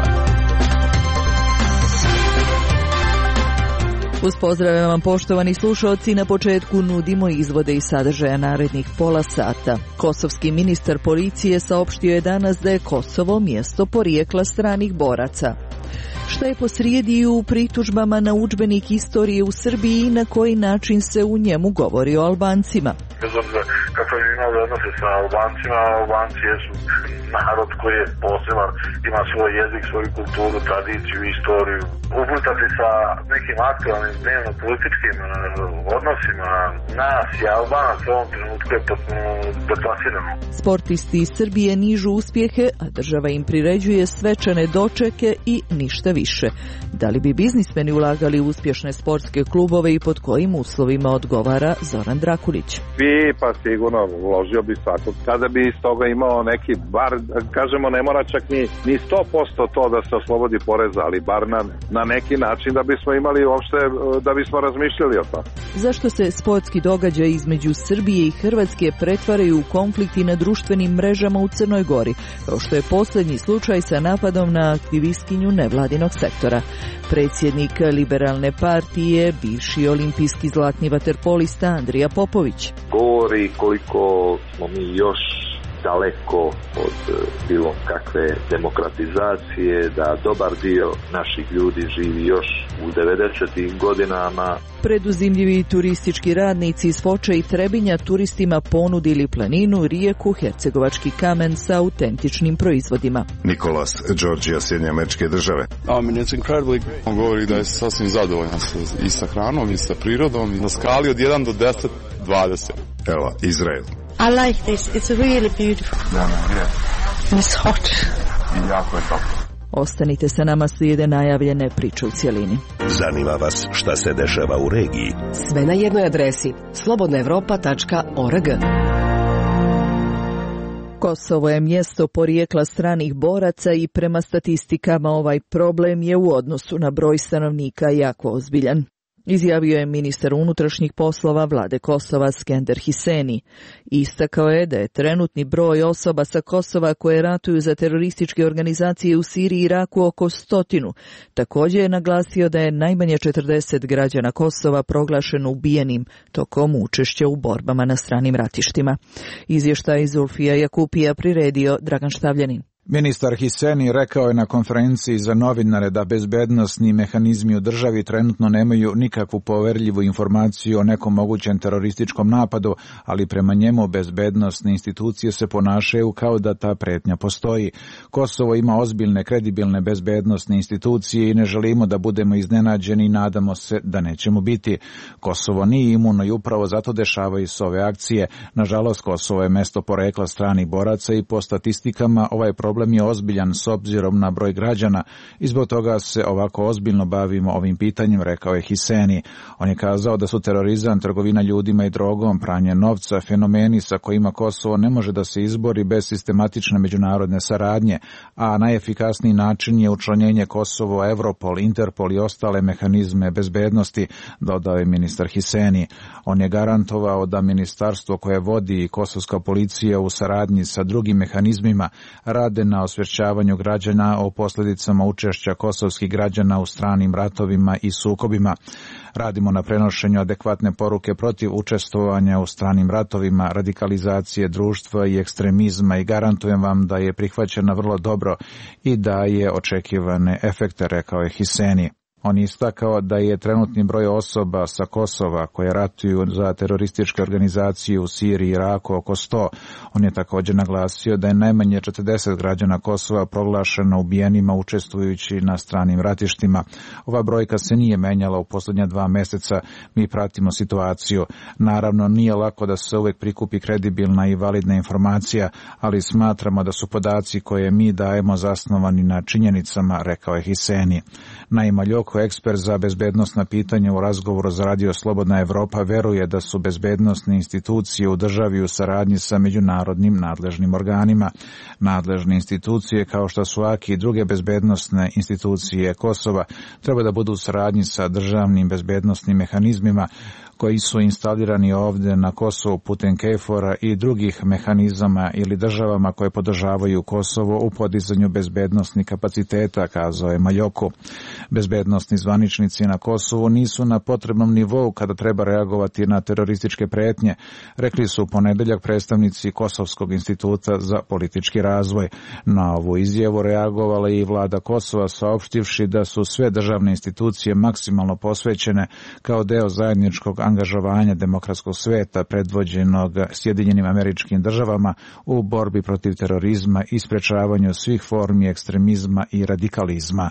Uz pozdrave vam, poštovani slušalci, na početku nudimo izvode i sadržaja narednih pola sata. Kosovski ministar policije saopštio je danas da je Kosovo mjesto porijekla stranih boraca. Šta je posrijedi u pritužbama na udžbenik istorije u Srbiji i na koji način se u njemu govori o Albancima? Bez obzira kako je imao odnose sa Albancima, Albanci jesu narod koji je poseban, ima svoj jezik, svoju kulturu, tradiciju, istoriju. Uplitati sa nekim aktualnim dnevno-političkim odnosima nas i Albanac u ovom trenutku je potpuno deplasirano. Sportisti iz Srbije nižu uspjehe, a država im priređuje svečane dočeke i ništa više. Da li bi biznismeni ulagali u uspješne sportske klubove i pod kojim uslovima, odgovara Zoran Drakulić. Bi, pa sigurno uložio bi svakog. Kada bi iz toga imao neki, bar, kažemo, ne mora čak ni, ni sto posto to da se oslobodi poreza, ali bar na, na neki način da bismo imali uopšte, da bismo razmišljali o to. Zašto se sportski događaj između Srbije i Hrvatske pretvaraju u konflikti na društvenim mrežama u Crnoj Gori, kao što je posljednji slučaj sa napadom na aktivistkinju nevladinog sektora? Predsjednik Liberalne partije, bivši olimpijski zlatni vaterpolista Andrija Popović. Govori koliko smo mi još daleko od bilo kakve demokratizacije, da dobar dio naših ljudi živi još u devedesetim godinama. Preduzimljivi turistički radnici iz Foča i Trebinja turistima ponudili planinu, rijeku, hercegovački kamen sa autentičnim proizvodima. Nikolas, Georgia, Sjedinjene Američke Države. I mean, it's incredibly. On govori da je sasvim zadovoljan i sa hranom i sa prirodom. Na skali od jedan do deset, dvadeset. Evo, Izrael. I like this. It's really beautiful. Yeah, yeah. It's hot. I jako je toplo. Ostanite sa nama, slijede najavljene priče u cjelini. Zanima vas šta se dešava u regiji? Sve na jednoj adresi slobodna evropa tačka org. Kosovo je mjesto porijekla stranih boraca i prema statistikama ovaj problem je u odnosu na broj stanovnika jako ozbiljan. Izjavio je ministar unutrašnjih poslova vlade Kosova Skender Hiseni. Istakao je da je trenutni broj osoba sa Kosova koje ratuju za terorističke organizacije u Siriji i Iraku oko stotinu. Također je naglasio da je najmanje četrdeset građana Kosova proglašeno ubijenim tokom učešća u borbama na stranim ratištima. Izvještaj Zulfija Jakupija priredio Dragan Štavljanin. Ministar Hiseni rekao je na konferenciji za novinare da bezbednosni mehanizmi u državi trenutno nemaju nikakvu poverljivu informaciju o nekom mogućem terorističkom napadu, ali prema njemu bezbednosne institucije se ponašaju kao da ta pretnja postoji. Kosovo ima ozbiljne, kredibilne bezbednosne institucije i ne želimo da budemo iznenađeni i nadamo se da nećemo biti. Kosovo nije imuno i upravo zato dešavaju se ove akcije. Nažalost, Kosovo je mesto porekla stranih boraca i po statistikama ovaj problem Problem je ozbiljan s obzirom na broj građana i zbog toga se ovako ozbiljno bavimo ovim pitanjem, rekao je Hiseni. On je kazao da su terorizam, trgovina ljudima i drogom, pranje novca, fenomeni sa kojima Kosovo ne može da se izbori bez sistematične međunarodne saradnje, a najefikasniji način je učlanjenje Kosovo, Europol, Interpol i ostale mehanizme bezbednosti, dodao je ministar Hiseni. On je garantovao da ministarstvo koje vodi kosovska policija u saradnji sa drugim mehanizmima rade na osvješćavanju građana o posljedicama učešća kosovskih građana u stranim ratovima i sukobima. Radimo na prenošenju adekvatne poruke protiv učestvovanja u stranim ratovima, radikalizacije društva i ekstremizma i garantujem vam da je prihvaćena vrlo dobro i da je očekivane efekte, rekao je Hiseni. On je istakao da je trenutni broj osoba sa Kosova koje ratuju za terorističke organizacije u Siriji i Iraku oko sto. On je također naglasio da je najmanje četrdeset građana Kosova proglašeno ubijenima učestvujući na stranim ratištima. Ova brojka se nije menjala u posljednja dva mjeseca. Mi pratimo situaciju. Naravno, nije lako da se uvijek prikupi kredibilna i validna informacija, ali smatramo da su podaci koje mi dajemo zasnovani na činjenicama, rekao je Hiseni. Naima Ljoko, ekspert za bezbednosna pitanja, u razgovoru za Radio Slobodna Evropa veruje da su bezbednosne institucije u državi u saradnji sa međunarodnim nadležnim organima. Nadležne institucije kao što su A K I i druge bezbednosne institucije Kosova treba da budu u saradnji sa državnim bezbednosnim mehanizmima koji su instalirani ovdje na Kosovu putem KFOR-a i drugih mehanizama ili državama koje podržavaju Kosovo u podizanju bezbednosnih kapaciteta, kazao je Maljoko. Bezbednosni zvaničnici na Kosovu nisu na potrebnom nivou kada treba reagovati na terorističke pretnje, rekli su u ponedeljak predstavnici Kosovskog instituta za politički razvoj. Na ovu izjavu reagovala i vlada Kosova, saopštivši da su sve državne institucije maksimalno posvećene kao deo zajedničkog angažovanja demokratskog sveta predvođenog Sjedinjenim Američkim Državama u borbi protiv terorizma i sprečavanju svih formi ekstremizma i radikalizma.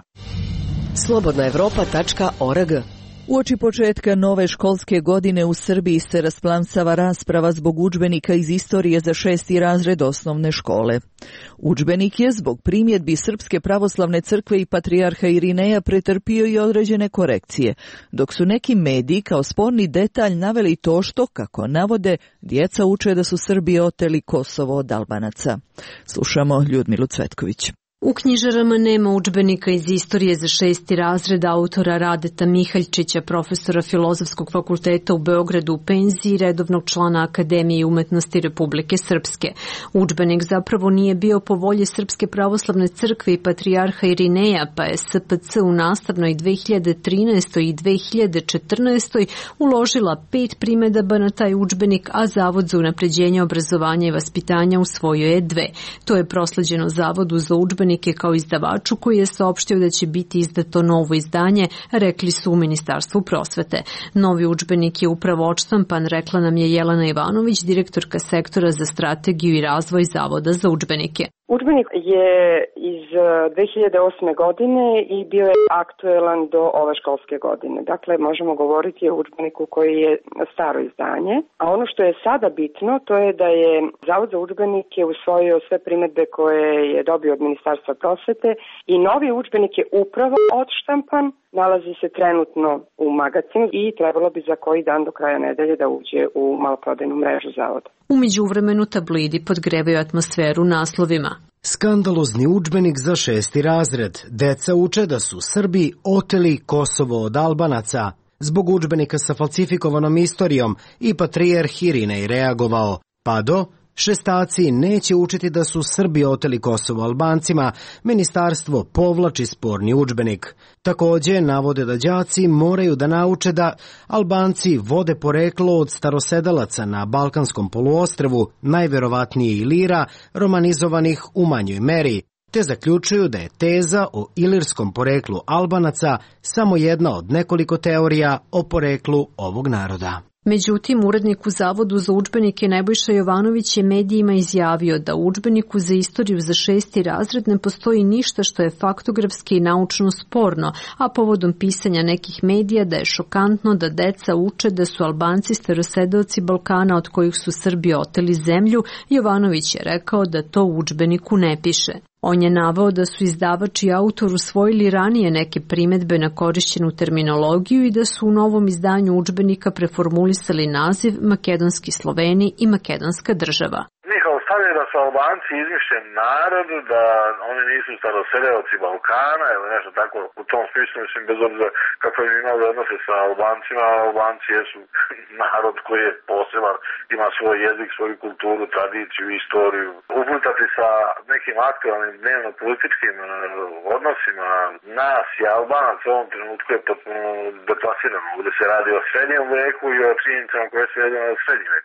slobodna evropa tačka org. Uoči početka nove školske godine u Srbiji se rasplansava rasprava zbog udžbenika iz istorije za šesti razred osnovne škole. Udžbenik je zbog primjedbi Srpske pravoslavne crkve i patrijarha Irineja pretrpio i određene korekcije, dok su neki mediji kao sporni detalj naveli to što, kako navode, djeca uče da su Srbi oteli Kosovo od Albanaca. Slušamo Ljudmilu Cvetković. U knjižarama nema udžbenika iz istorije za šesti razred autora Radeta Mihaljčića, profesora Filozofskog fakulteta u Beogradu u penziji i redovnog člana Akademije umetnosti Republike Srpske. Udžbenik zapravo nije bio po volji Srpske pravoslavne crkve i patrijarha Irineja, pa je S P C u nastavnoj dve hiljade trinaestoj i dve hiljade četrnaestoj uložila pet primedaba na taj udžbenik, a Zavod za unapređenje obrazovanja i vaspitanja usvojio je dve. To je prosleđeno Zavodu za udžbenik kao izdavaču koji je saopštio da će biti izdato novo izdanje, rekli su u Ministarstvu prosvete. Novi udžbenik je upravo odštampan, rekla nam je Jelena Ivanović, direktorka sektora za strategiju i razvoj Zavoda za udžbenike. Udžbenik je iz dve hiljade osme godine i bio je aktuelan do ove školske godine. Dakle, možemo govoriti o udžbeniku koji je staro izdanje. A ono što je sada bitno, to je da je Zavod za udžbenike usvojio sve primedbe koje je dobio od Ministarstva prosvete i novi udžbenik je upravo odštampan, nalazi se trenutno u magazinu i trebalo bi za koji dan do kraja nedelje da uđe u maloprodajnu mrežu Zavoda. U međuvremenu tablidi podgrevaju atmosferu naslovima. Skandalozni udžbenik za šesti razred. Deca uče da su Srbi oteli Kosovo od Albanaca. Zbog udžbenika sa falsifikovanom istorijom i patrijarh Irinej reagovao. Pa do šestaci neće učiti da su Srbi oteli Kosovo Albancima, ministarstvo povlači sporni udžbenik. Također navode da đaci moraju da nauče da Albanci vode poreklo od starosedalaca na Balkanskom poluostrvu, najverovatnije Ilira, romanizovanih u manjoj meri, te zaključuju da je teza o ilirskom poreklu Albanaca samo jedna od nekoliko teorija o poreklu ovog naroda. Međutim, urednik u Zavodu za udžbenike Nebojša Jovanović je medijima izjavio da u udžbeniku za istoriju za šesti razred ne postoji ništa što je faktografski i naučno sporno, a povodom pisanja nekih medija da je šokantno da deca uče da su Albanci starosedeoci Balkana od kojih su Srbi oteli zemlju, Jovanović je rekao da to u udžbeniku ne piše. On je naveo da su izdavač i autor usvojili ranije neke primedbe na korišćenu terminologiju i da su u novom izdanju udžbenika preformulisali naziv Makedonski Sloveni i Makedonska država. Stavljaju da su Albanci izmišljen narod, da oni nisu starosedeoci Balkana ili nešto tako u tom smislu, mislim, bez obzira kako im imali odnose sa Albancima, Albanci jesu narod koji je poseban, ima svoj jezik, svoju kulturu, tradiciju, istoriju. Uplitati sa nekim aktualnim dnevno-političkim odnosima nas i Albanac u ovom trenutku je potpuno deplasirano. Ovdje se radi o srednjem veku i o činjenicama koje se vedeno o srednjem veku.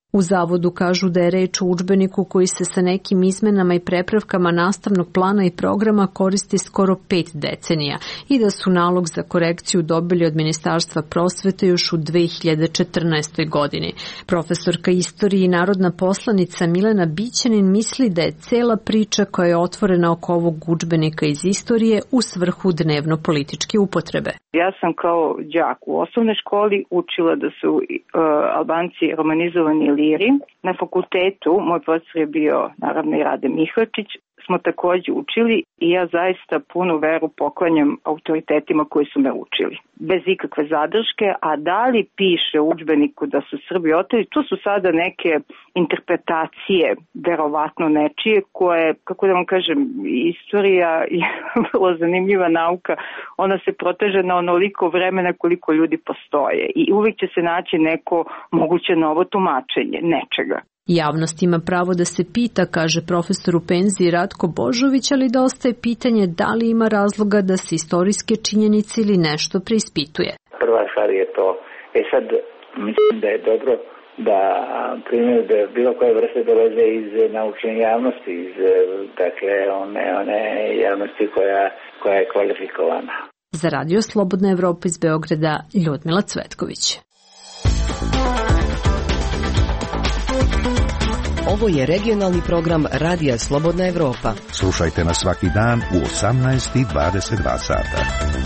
U zavodu kažu da je reč o udžbeniku koji se sa nekim izmenama i prepravkama nastavnog plana i programa koristi skoro pet decenija i da su nalog za korekciju dobili od Ministarstva prosvete još u dve hiljade četrnaestoj. godini. Profesorka istorije i narodna poslanica Milena Bićanin misli da je cela priča koja je otvorena oko ovog udžbenika iz istorije u svrhu dnevno-političke upotrebe. Ja sam kao đak u osnovnoj školi učila da su uh, Albanci romanizovani liri. Na fakultetu, moj profesor je bio naravno i Rade Mihačić, smo takođe učili i ja zaista punu veru poklanjam autoritetima koji su me učili. Bez ikakve zadrške, a da li piše u udžbeniku da su Srbi oteli, tu su sada neke interpretacije, verovatno nečije, koje, kako da vam kažem, istorija je vrlo zanimljiva nauka, ona se proteže na onoliko vremena koliko ljudi postoje i uvijek će se naći neko moguće novo tumačenje nečega. Javnost ima pravo da se pita, kaže profesor u penziji Ratko Božović, ali da ostaje pitanje da li ima razloga da se istorijske činjenice ili nešto preispituje. Prva stvar je to. E sad, mislim da je dobro da primjer da bilo koje vrste dolaze iz naučne javnosti, iz dakle one, one javnosti koja, koja je kvalifikovana. Za Radio Slobodna Evropa iz Beograda, Ljudmila Cvetković. Ovo je regionalni program Radija Slobodna Evropa. Slušajte nas svaki dan u osamnaest i dvadeset dva sata.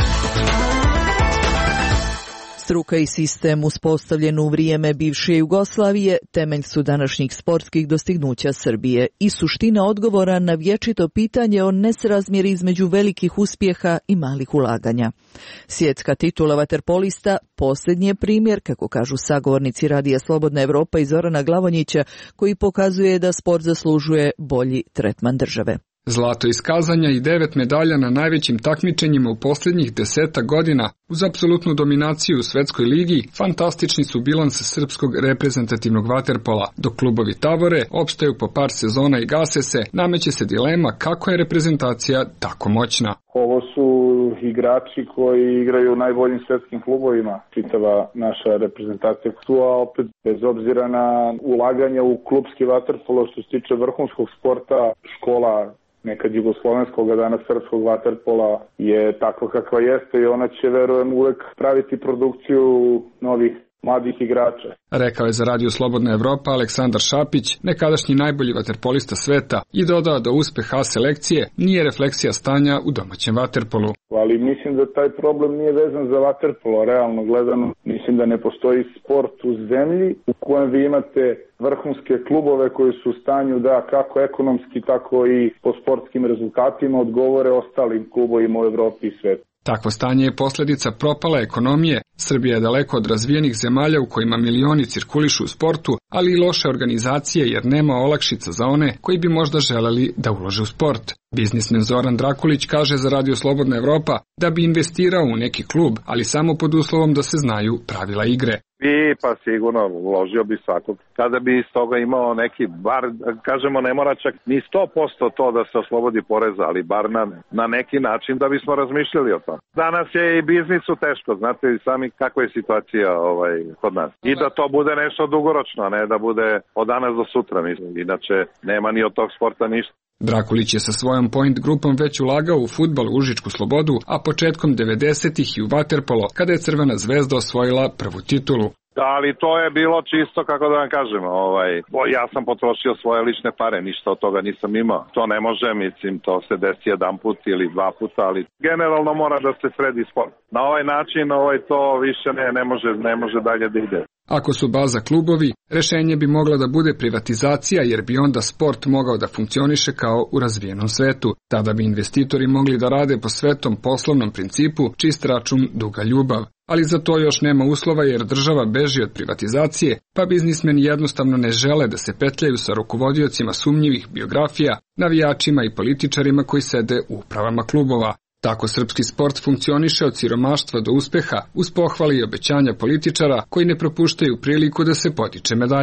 Struka i sistem uspostavljen u vrijeme bivše Jugoslavije temelj su današnjih sportskih dostignuća Srbije i suština odgovora na vječito pitanje o nesrazmjeri između velikih uspjeha i malih ulaganja. Svjetska titula vaterpolista posljednji je primjer, kako kažu sagovornici Radija Slobodna Evropa i Zorana Glavonjića, koji pokazuje da sport zaslužuje bolji tretman države. Zlato iskazanja i devet medalja na najvećim takmičenjima u posljednjih deseta godina, uz apsolutnu dominaciju u svetskoj ligi, fantastični su bilansi srpskog reprezentativnog vaterpola. Dok klubovi tavore, opstaju po par sezona i gase se, nameće se dilema kako je reprezentacija tako moćna. Ovo su igrači koji igraju u najboljim svetskim klubovima, čitava naša reprezentacija. Tu, a opet, bez obzira na ulaganja u klubski vaterpolo, što se tiče vrhunskog sporta, škola nekad jugoslovenskog, a danas srpskog vaterpola je takva kakva jeste i ona će, verujem, uvek praviti produkciju novih mladih igrača. Rekao je za Radio Slobodna Evropa Aleksandar Šapić, nekadašnji najbolji vaterpolista sveta, i dodao da uspeh A selekcije nije refleksija stanja u domaćem vaterpolu. Ali mislim da taj problem nije vezan za vaterpolo, realno gledano. Mislim da ne postoji sport u zemlji u kojem vi imate vrhunske klubove koji su u stanju da kako ekonomski, tako i po sportskim rezultatima odgovore ostalim klubovima u Evropi i svetu. Takvo stanje je posljedica propale ekonomije. Srbija je daleko od razvijenih zemalja u kojima milioni cirkulišu u sportu, ali i loše organizacije jer nema olakšica za one koji bi možda želeli da ulože u sport. Biznismen Zoran Drakulić kaže za Radio Slobodna Evropa da bi investirao u neki klub, ali samo pod uslovom da se znaju pravila igre. I pa sigurno uložio bi svakog. Kada bi iz toga imao neki, bar kažemo ne mora čak ni sto posto to da se oslobodi poreza, ali bar na, na neki način da bismo razmišljali o tom. Danas je i biznisu teško, znate i sami kakva je situacija ovaj, kod nas. I da to bude nešto dugoročno, ne da bude od danas do sutra, mislim. Inače nema ni od tog sporta ništa. Drakulić je sa svojom Point grupom već ulagao u fudbal u Užičku Slobodu, a početkom devedesetih i u vaterpolo, kada je Crvena zvezda osvojila prvu titulu. Ali to je bilo čisto, kako da vam kažem, ovaj, ja sam potrošio svoje lične pare, ništa od toga nisam imao. To ne može, mislim, to se desi jedan put ili dva puta, ali generalno mora da se sredi sport. Na ovaj način ovaj, to više ne, ne, može, ne može dalje da ide. Ako su baza klubovi, rešenje bi mogla da bude privatizacija jer bi onda sport mogao da funkcioniše kao u razvijenom svetu. Tada bi investitori mogli da rade po svetom poslovnom principu čist račun duga ljubav. Ali za to još nema uslova jer država beži od privatizacije, pa biznismeni jednostavno ne žele da se petljaju sa rukovodiocima sumnjivih biografija, navijačima i političarima koji sede u upravama klubova. Tako srpski sport funkcioniše od siromaštva do uspeha, uz pohvale i obećanja političara koji ne propuštaju priliku da se potiče medaljama.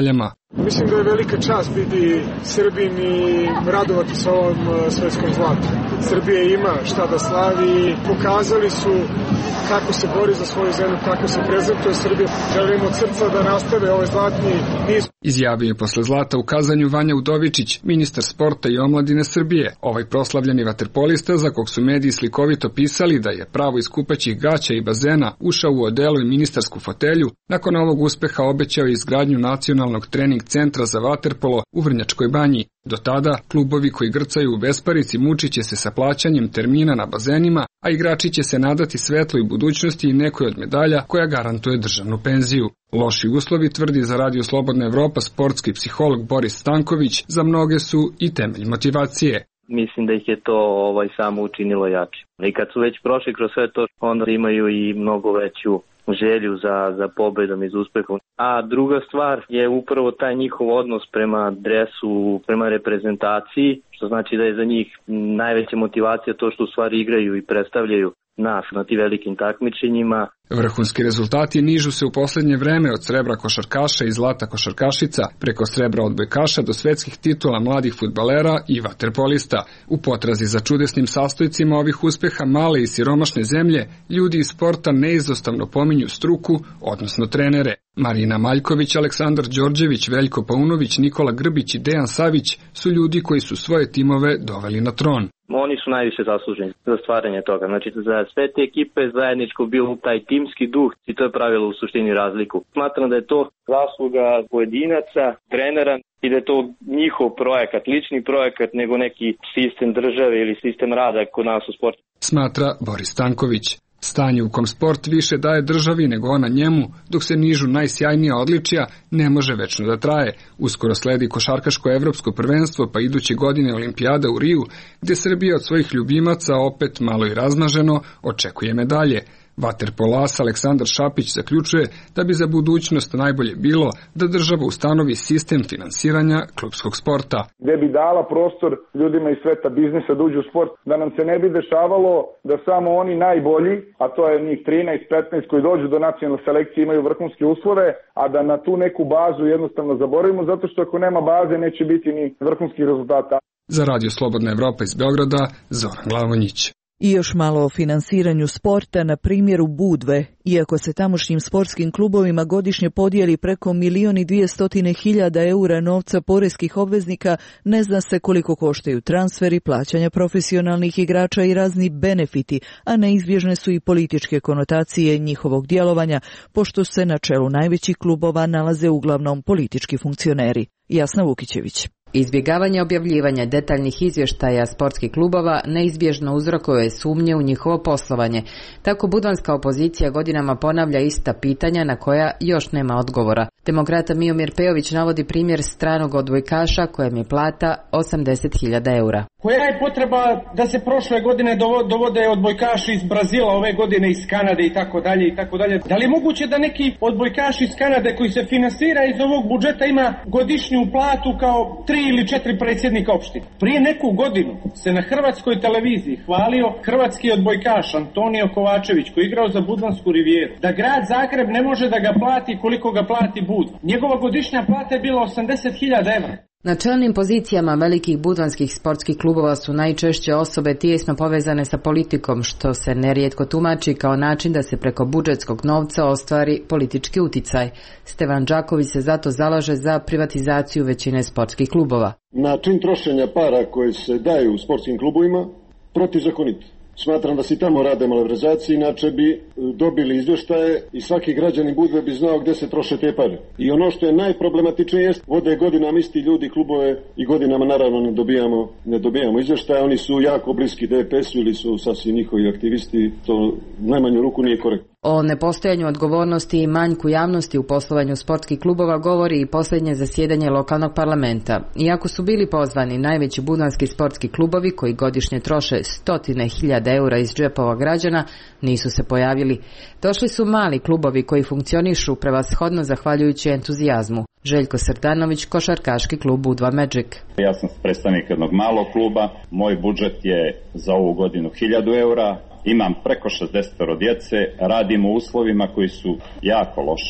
Mislim da je velika čast biti Srbin i radovati se ovom svetskom zlatu. Srbija ima šta da slavi, pokazali su kako se bori za svoju zemlju, kako se prezentuje Srbija. Želim od srca da nastave ovaj zlatni niz. Izjavio je posle zlata u kazanju Vanja Udovičić, ministar sporta i omladine Srbije. Ovaj proslavljeni vaterpolista, za kog su mediji slikovito pisali da je pravo iz kupaćih gaća i bazena ušao u odelu i ministarsku fotelju, nakon ovog uspeha obećao je izgradnju nacionalnog trening centra za vaterpolo u Vrnjačkoj banji. Do tada, klubovi koji grcaju u besparici mučit će se sa plaćanjem termina na bazenima, a igrači će se nadati svetloj budućnosti i nekoj od medalja koja garantuje državnu penziju. Loši uslovi, tvrdi za Radio Slobodna Evropa sportski psiholog Boris Stanković, za mnoge su i temelj motivacije. Mislim da ih je to ovaj samo učinilo jači. I kad su već prošli kroz sve to, onda imaju i mnogo veću želju za, za pobedom i za uspehom. A druga stvar je upravo taj njihov odnos prema dresu, prema reprezentaciji, što znači da je za njih najveća motivacija to što u stvari igraju i predstavljaju nas na ti velikim takmičenjima. Vrhunski rezultati nižu se u poslednje vreme od srebra košarkaša i zlata košarkašica, preko srebra odbojkaša do svetskih titula mladih fudbalera i vaterpolista. U potrazi za čudesnim sastojcima ovih uspeha male i siromašne zemlje, ljudi iz sporta neizostavno pominju struku, odnosno trenere. Marina Maljković, Aleksandar Đorđević, Veljko Paunović, Nikola Grbić i Dejan Savić su ljudi koji su svoje timove doveli na tron. Oni su najviše zasluženi za stvaranje toga. Znači, za sve te ekipe zajedničko bilo taj timski duh i to je pravilo u suštini razliku. Smatram da je to zasluga pojedinaca, trenera i da je to njihov projekat, lični projekat, nego neki sistem države ili sistem rada kod nas u sportu. Smatra Boris Stanković. Stanje u kom sport više daje državi nego ona njemu, dok se nižu najsjajnija odličja, ne može večno da traje. Uskoro sledi košarkaško evropsko prvenstvo, pa iduće godine olimpijada u Riju, gde Srbija od svojih ljubimaca, opet malo i razmaženo, očekuje medalje. Vaterpolas Aleksandar Šapić zaključuje da bi za budućnost najbolje bilo da država ustanovi sistem finansiranja klubskog sporta. Gde bi dala prostor ljudima iz sveta biznisa da uđu u sport, da nam se ne bi dešavalo da samo oni najbolji, a to je njih trinaest petnaest koji dođu do nacionalne selekcije imaju vrhunske uslove, a da na tu neku bazu jednostavno zaboravimo, zato što ako nema baze neće biti ni vrhunskih rezultata. Za Radio Slobodna Evropa iz Beograda, Zoran Glavonjić. I još malo o finansiranju sporta na primjeru Budve. Iako se tamošnjim sportskim klubovima godišnje podijeli preko milion i dvijestotine hiljada eura novca poreskih obveznika, ne zna se koliko koštaju transferi, plaćanja profesionalnih igrača i razni benefiti, a neizbježne su i političke konotacije njihovog djelovanja, pošto se na čelu najvećih klubova nalaze uglavnom politički funkcioneri. Jasna Vukićević. Izbjegavanje objavljivanja detaljnih izvještaja sportskih klubova neizbježno uzrokuje sumnje u njihovo poslovanje. Tako budvanska opozicija godinama ponavlja ista pitanja na koja još nema odgovora. Demokrata Miomir Pejović navodi primjer stranog odbojkaša kojem je plata osamdeset hiljada eura. Koja je potreba da se prošle godine dovode odbojkaši iz Brazila, ove godine iz Kanade i tako dalje i tako dalje. Da li je moguće da neki odbojkaš iz Kanade koji se finansira iz ovog budžeta ima godišnju platu kao tri ili četiri predsjednika opštine? Prije neku godinu se na hrvatskoj televiziji hvalio hrvatski odbojkaš Antonio Kovačević koji je igrao za Budvansku rivijeru. Da grad Zagreb ne može da ga plati koliko ga plati Budva. Njegova godišnja plata je bila osamdeset hiljada evra. Na čelnim pozicijama velikih budvanskih sportskih klubova su najčešće osobe tijesno povezane sa politikom, što se nerijetko tumači kao način da se preko budžetskog novca ostvari politički uticaj. Stevan Đaković se zato zalaže za privatizaciju većine sportskih klubova. Način trošenja para koji se daju u sportskim klubovima protivzakonit. Smatram da se tamo rade malverzacije, inače bi dobili izvještaje i svaki građanin Budve bi znao gdje se troše te pare. I ono što je najproblematičnije jest, vode godinama isti ljudi klubove i godinama naravno ne dobijamo, ne dobijamo izvještaje, oni su jako bliski D P S-u ili su sasvim njihovi aktivisti, to najmanju ruku nije korektno. O nepostojanju odgovornosti i manjku javnosti u poslovanju sportskih klubova govori i posljednje zasjedanje lokalnog parlamenta. Iako su bili pozvani najveći budvanski sportski klubovi koji godišnje troše stotine hiljada eura iz džepova građana, nisu se pojavili. Došli su mali klubovi koji funkcionišu prevashodno zahvaljujući entuzijazmu. Željko Srdanović, košarkaški klub Budva Magic. Ja sam predstavnik jednog malog kluba, moj budžet je za ovu godinu hiljadu eura. Imam preko šezdeset djece, radim u uslovima koji su jako loši.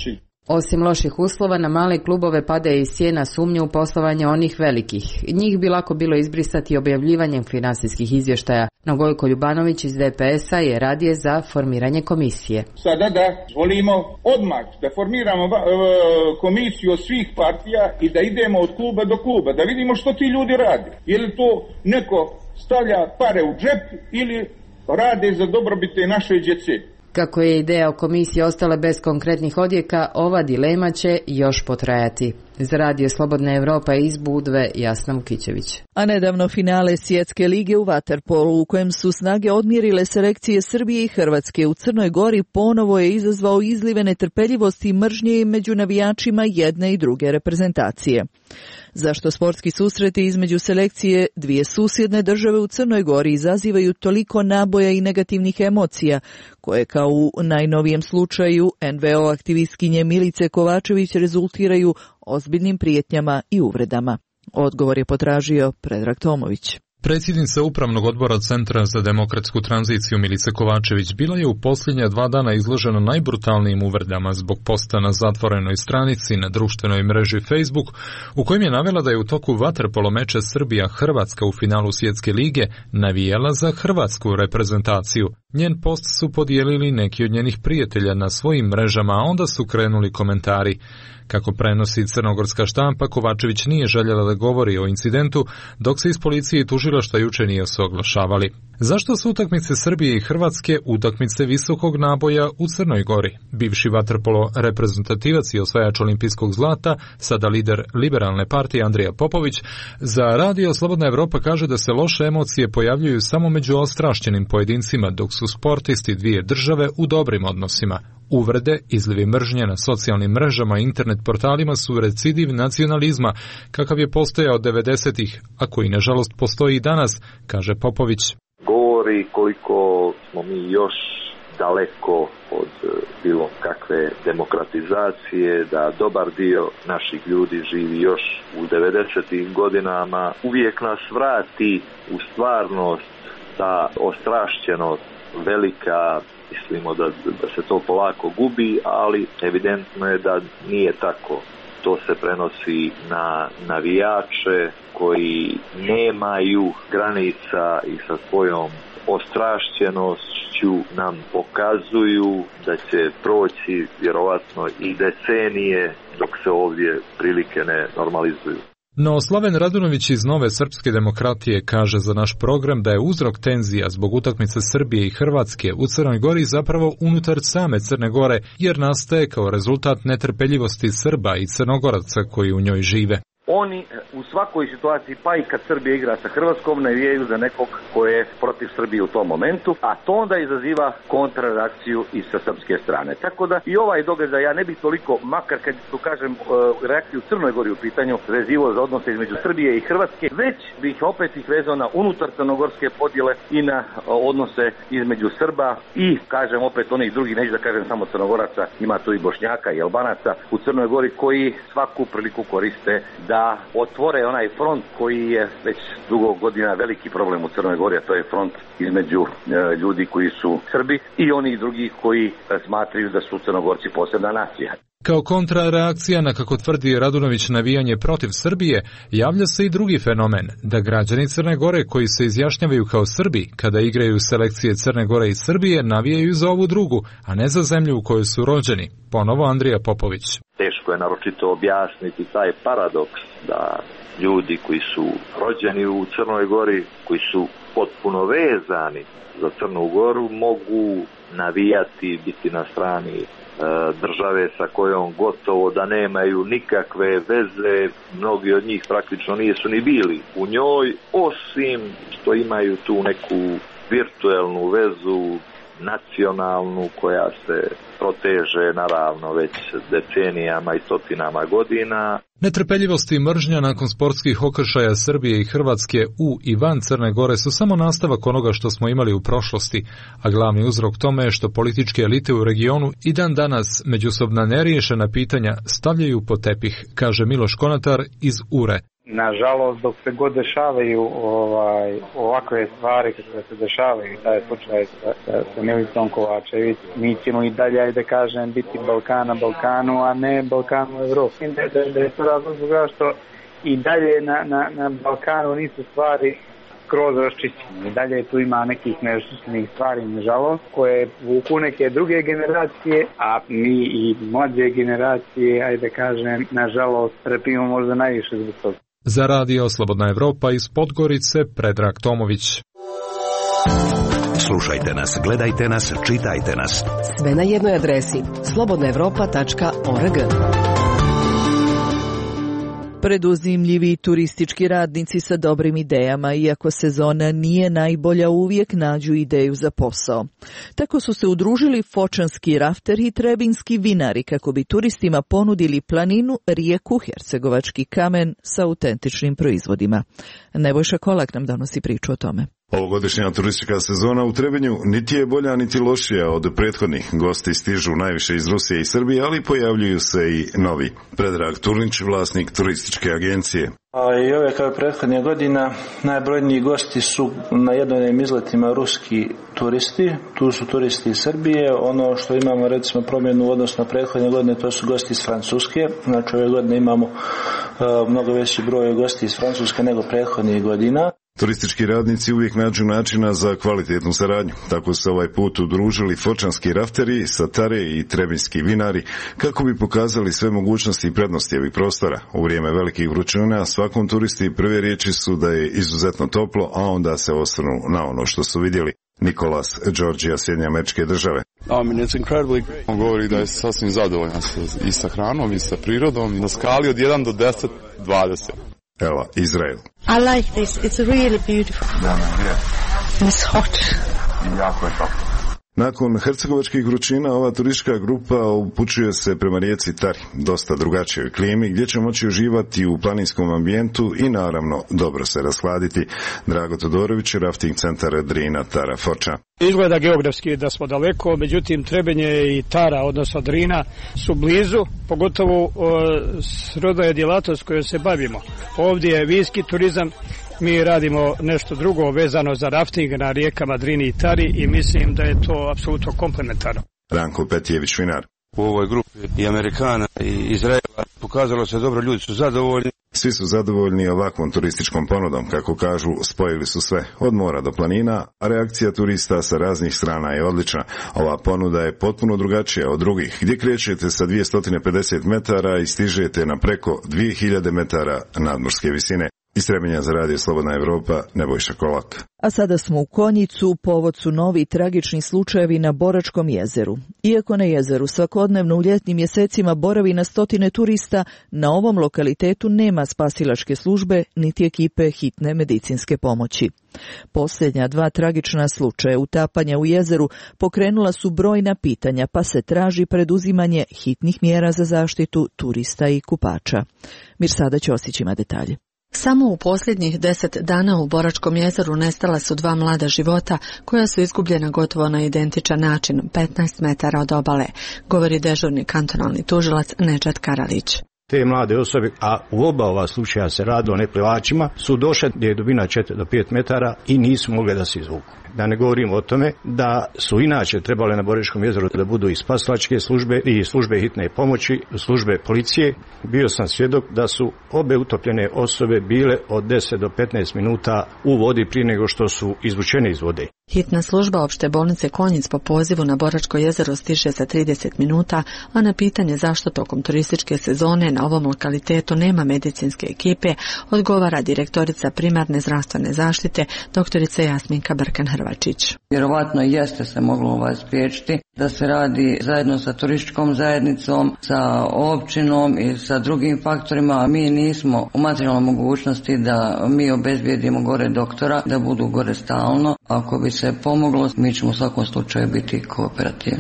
Osim loših uslova, na male klubove pada i sjena sumnje u poslovanje onih velikih. Njih bi lako bilo izbrisati objavljivanjem finansijskih izvještaja, no Gojko Ljubanović iz D P S-a je radije za formiranje komisije. Sada da volimo odmah da formiramo uh, komisiju od svih partija i da idemo od kluba do kluba, da vidimo što ti ljudi rade. Je li to neko stavlja pare u džep ili rade za dobrobite naše djece? Kako je ideja o komisiji ostala bez konkretnih odjeka, ova dilema će još potrajati. Za Radio Slobodna Evropa iz Budve, Jasna Vukićević. A nedavno finale Svjetske lige u vaterpolu u kojem su snage odmjerile selekcije Srbije i Hrvatske u Crnoj Gori ponovo je izazvao izlive netrpeljivosti i mržnje među navijačima jedne i druge reprezentacije. Zašto sportski susreti između selekcije dvije susjedne države u Crnoj Gori izazivaju toliko naboja i negativnih emocija, koje kao u najnovijem slučaju en ve o aktivistkinje Milice Kovačević rezultiraju ozbiljnim prijetnjama i uvredama? Odgovor je potražio Predrag Tomović. Predsjednica Upravnog odbora Centra za demokratsku tranziciju Milice Kovačević bila je u posljednja dva dana izložena najbrutalnijim uvredama zbog posta na zatvorenoj stranici na društvenoj mreži Facebook, u kojem je navela da je u toku vaterpolo meča Srbija-Hrvatska u finalu Svjetske lige navijala za hrvatsku reprezentaciju. Njen post su podijelili neki od njenih prijatelja na svojim mrežama, a onda su krenuli komentari. Kako prenosi crnogorska štampa, Kovačević nije željela da govori o incidentu, dok se iz policije i tužilaštva juče nije se oglašavali. Zašto su utakmice Srbije i Hrvatske utakmice visokog naboja u Crnoj Gori? Bivši vaterpolo reprezentativac i osvajač olimpijskog zlata, sada lider liberalne partije Andrija Popović, za Radio Slobodna Evropa kaže da se loše emocije pojavljuju samo među ostrašćenim pojedincima, dok su sportisti dvije države u dobrim odnosima. Uvrede, izlivi mržnje na socijalnim mrežama i internet portalima su recidiv nacionalizma, kakav je postojao devedesetih, a koji nažalost postoji i danas, kaže Popović. Govori koliko smo mi još daleko od bilo kakve demokratizacije, da dobar dio naših ljudi živi još u devedesetim godinama. Uvijek nas vrati u stvarnost, ta ostrašćenost velika. Mislimo da, da se to polako gubi, ali evidentno je da nije tako. To se prenosi na navijače koji nemaju granica i sa svojom ostrašćenošću nam pokazuju da će proći vjerovatno i decenije dok se ovdje prilike ne normalizuju. No, Slaven Radunović iz Nove srpske demokratije kaže za naš program da je uzrok tenzija zbog utakmice Srbije i Hrvatske u Crnoj Gori zapravo unutar same Crne Gore, jer nastaje kao rezultat netrpeljivosti Srba i Crnogoraca koji u njoj žive. Oni u svakoj situaciji, pa i kad Srbija igra sa Hrvatskom, navijaju za nekog ko je protiv Srbije u tom momentu, a to onda izaziva kontrareakciju i sa srpske strane. Tako da i ovaj događaj, ja ne bih toliko, makar kad tu kažem reakciju u Crnoj Gori u pitanju, vezivo za odnose između Srbije i Hrvatske, već bih opet ih vezao na unutar crnogorske podjele i na odnose između Srba i, kažem opet, onih drugih, neću da kažem samo Crnogoraca, ima tu i Bošnjaka i Albanaca u Crnoj Gori koji svaku priliku koriste da da otvore onaj front koji je već dugo godina veliki problem u Crnoj Gori, a to je front između e, ljudi koji su Srbi i onih drugih koji e, smatraju da su Crnogorci posebna nacija. Kao kontrareakcija na, kako tvrdi Radunović, navijanje protiv Srbije, javlja se i drugi fenomen, da građani Crne Gore koji se izjašnjavaju kao Srbi, kada igraju selekcije Crne Gore i Srbije, navijaju za ovu drugu, a ne za zemlju u kojoj su rođeni. Ponovo Andrija Popović. Teško je naročito objasniti taj paradoks da ljudi koji su rođeni u Crnoj Gori, koji su potpuno vezani za Crnu Goru, mogu navijati, biti na strani države sa kojom gotovo da nemaju nikakve veze, mnogi od njih praktično nisu ni bili u njoj, osim što imaju tu neku virtuelnu vezu nacionalnu koja se proteže naravno već decenijama i stotinama godina. Netrpeljivost i mržnja nakon sportskih okršaja Srbije i Hrvatske u i van Crne Gore su samo nastavak onoga što smo imali u prošlosti, a glavni uzrok tome je što političke elite u regionu i dan danas međusobna neriješena pitanja stavljaju pod tepih, kaže Miloš Konatar iz U R E. Nažalost, dok se god dešavaju ovaj, ovakve stvari koje se dešavaju, taj slučaj sa, sa, sa Milicom Kovačević, mi ćemo i dalje, ajde kažem, biti Balkana Balkanu, a ne Balkanu Evropi. Da, da, da je to razlog zbog što i dalje na, na, na Balkanu nisu stvari skroz raščišćene. I dalje tu ima nekih neraščišćenih stvari, nažalost, koje vuku neke druge generacije, a mi i mlađe generacije, ajde kažem, nažalost, trpimo možda najviše zbog toga. Za radio Slobodna Evropa iz Podgorice, Predrag Tomović. Slušajte nas, gledajte nas, čitajte nas. Sve na jednoj adresi slobodna evropa tačka org. Preduzimljivi turistički radnici sa dobrim idejama, iako sezona nije najbolja, uvijek nađu ideju za posao. Tako su se udružili fočanski rafteri i trebinski vinari kako bi turistima ponudili planinu, rijeku, hercegovački kamen sa autentičnim proizvodima. Nebojša Kolak nam donosi priču o tome. Ovogodišnja turistička sezona u Trebinju niti je bolja niti lošija od prethodnih. Gosti stižu najviše iz Rusije i Srbije, ali pojavljuju se i novi. Predrag Turnić, vlasnik turističke agencije. A i ove kao prethodne godina najbrojniji gosti su na jednim izletima ruski turisti, tu su turisti iz Srbije. Ono što imamo recimo promjenu u odnosu na prethodne godine, to su gosti iz Francuske. Znači ove godine imamo uh, mnogo veći broj gosti iz Francuske nego prethodnih godina. Turistički radnici uvijek nađu načina za kvalitetnu saradnju. Tako su se ovaj put udružili fočanski rafteri, satare i trebinski vinari kako bi pokazali sve mogućnosti i prednosti ovih prostora. U vrijeme velikih vrućina svakom turisti prve riječi su da je izuzetno toplo, a onda se osvrnu na ono što su vidjeli. Nikolas Georgija, Sjedinjene Američke Države. On govori da je sasvim zadovoljan i sa hranom i sa prirodom, na skali od jedan do deset, dvadeset. Ela, Izrael. I like this. It's really beautiful. It's hot. Jako je toplo. Nakon hercegovačkih vrućina, ova turistička grupa upućuje se prema rijeci Tari, dosta drugačijoj klimi, gdje će moći uživati u planinskom ambijentu i naravno dobro se rashladiti. Drago Todorović, rafting centar Drina, Tara, Foča. Izgleda geografski da smo daleko, međutim Trebenje i Tara, odnosno Drina, su blizu, pogotovo sroda je djelatnost kojoj se bavimo. Ovdje je vinski turizam, mi radimo nešto drugo vezano za rafting na rijekama Drini i Tari i mislim da je to apsolutno komplementarno. Ranko Petijević, vinar. U ovoj grupi i Amerikana i Izraela pokazalo se dobro, ljudi su zadovoljni. Svi su zadovoljni ovakvom turističkom ponudom, kako kažu, spojili su sve, od mora do planina, a reakcija turista sa raznih strana je odlična. Ova ponuda je potpuno drugačija od drugih, gdje krećete sa dvjesto pedeset metara i stižete na preko dvije hiljade metara nadmorske visine. Iz Trebinja za radio Slobodna Evropa, Nebojša Kolak. A sada smo u Konjicu, povod su novi tragični slučajevi na Boračkom jezeru. Iako na jezeru svakodnevno u ljetnim mjesecima boravi na stotine turista, na ovom lokalitetu nema spasilačke službe niti ekipe hitne medicinske pomoći. Posljednja dva tragična slučaja utapanja u jezeru pokrenula su brojna pitanja, pa se traži preduzimanje hitnih mjera za zaštitu turista i kupača. Mirsada Ćosić ima detalje. Samo u posljednjih deset dana u Boračkom jezeru nestala su dva mlada života koja su izgubljena gotovo na identičan način, petnaest metara od obale, govori dežurni kantonalni tužilac Nedžad Karalić. Te mlade osobe, a u oba ova slučaja se radi o neplivačima, su došle gdje je dubina četiri do pet metara i nisu mogli da se izvuku. Da ne govorimo o tome da su inače trebale na Boračkom jezeru da budu i spasilačke službe i službe hitne pomoći, službe policije. Bio sam svjedok da su obe utopljene osobe bile od deset do petnaest minuta u vodi prije nego što su izvučene iz vode. Hitna služba opšte bolnice Konjic po pozivu na Boračko jezero stiže za trideset minuta, a na pitanje zašto tokom turističke sezone na ovom lokalitetu nema medicinske ekipe, odgovara direktorica primarne zdravstvene zaštite, doktorica Jasminka Brkan-Hrvačić. Vjerovatno jeste se moglo ovaj spriječiti da se radi zajedno sa turističkom zajednicom, sa općinom i sa drugim faktorima, a mi nismo u materijalnoj mogućnosti da mi obezbijedimo gore doktora, da budu gore stalno. Ako bi se pomoglo, mi ćemo u svakom slučaju biti kooperativni.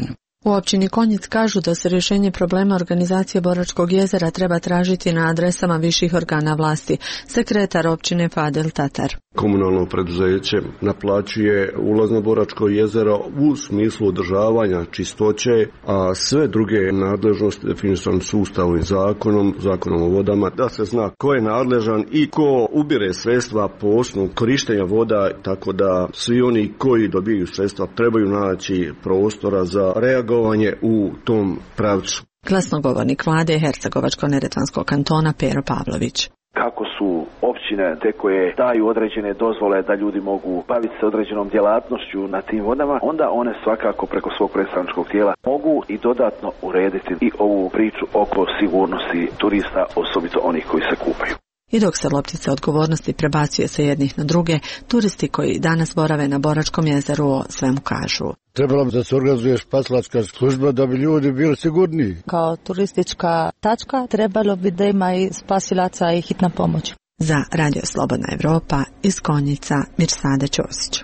U općini Konjic kažu da se rješenje problema organizacije Boračkog jezera treba tražiti na adresama viših organa vlasti. Sekretar općine Fadel Tatar. Komunalno preduzeće naplaćuje ulaz na Boračko jezero u smislu održavanja čistoće, a sve druge nadležnosti definisane su Ustavom i zakonom, zakonom o vodama, da se zna ko je nadležan i ko ubire sredstva po osnovu korištenja voda, tako da svi oni koji dobiju sredstva trebaju naći prostora za reagovanje u tom pravcu. Glasnogovornik vlade Hercegovačko-neretvanskog kantona Pero Pavlović. Kako su općine te koje daju određene dozvole da ljudi mogu baviti se određenom djelatnošću na tim vodama, onda one svakako preko svog predstavničkog tijela mogu i dodatno urediti i ovu priču oko sigurnosti turista, osobito onih koji se kupaju. I dok se loptica odgovornosti prebacuje sa jednih na druge, turisti koji danas borave na Boračkom jezeru o svemu kažu. Trebalo bi da se organizuje spasilačka služba da bi ljudi bili sigurniji. Kao turistička tačka trebalo bi da ima i spasilaca i hitna pomoć. Za Radio Slobodna Evropa iz Konjica Mirsada Ćosić.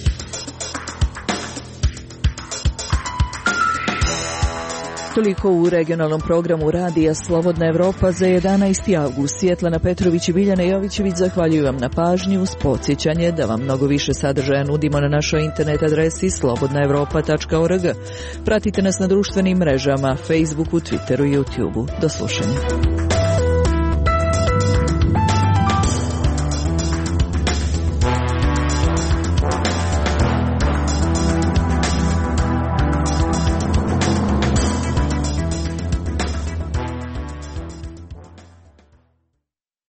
Toliko u regionalnom programu Radija Slobodna Evropa za jedanaesti avgust. Svjetlana Petrović i Biljana Jovićević zahvaljuju vam na pažnji uz podsjećanje da vam mnogo više sadržaja nudimo na našoj internet adresi slobodna evropa tačka org. Pratite nas na društvenim mrežama, Facebooku, Twitteru i YouTubeu. Do slušanja.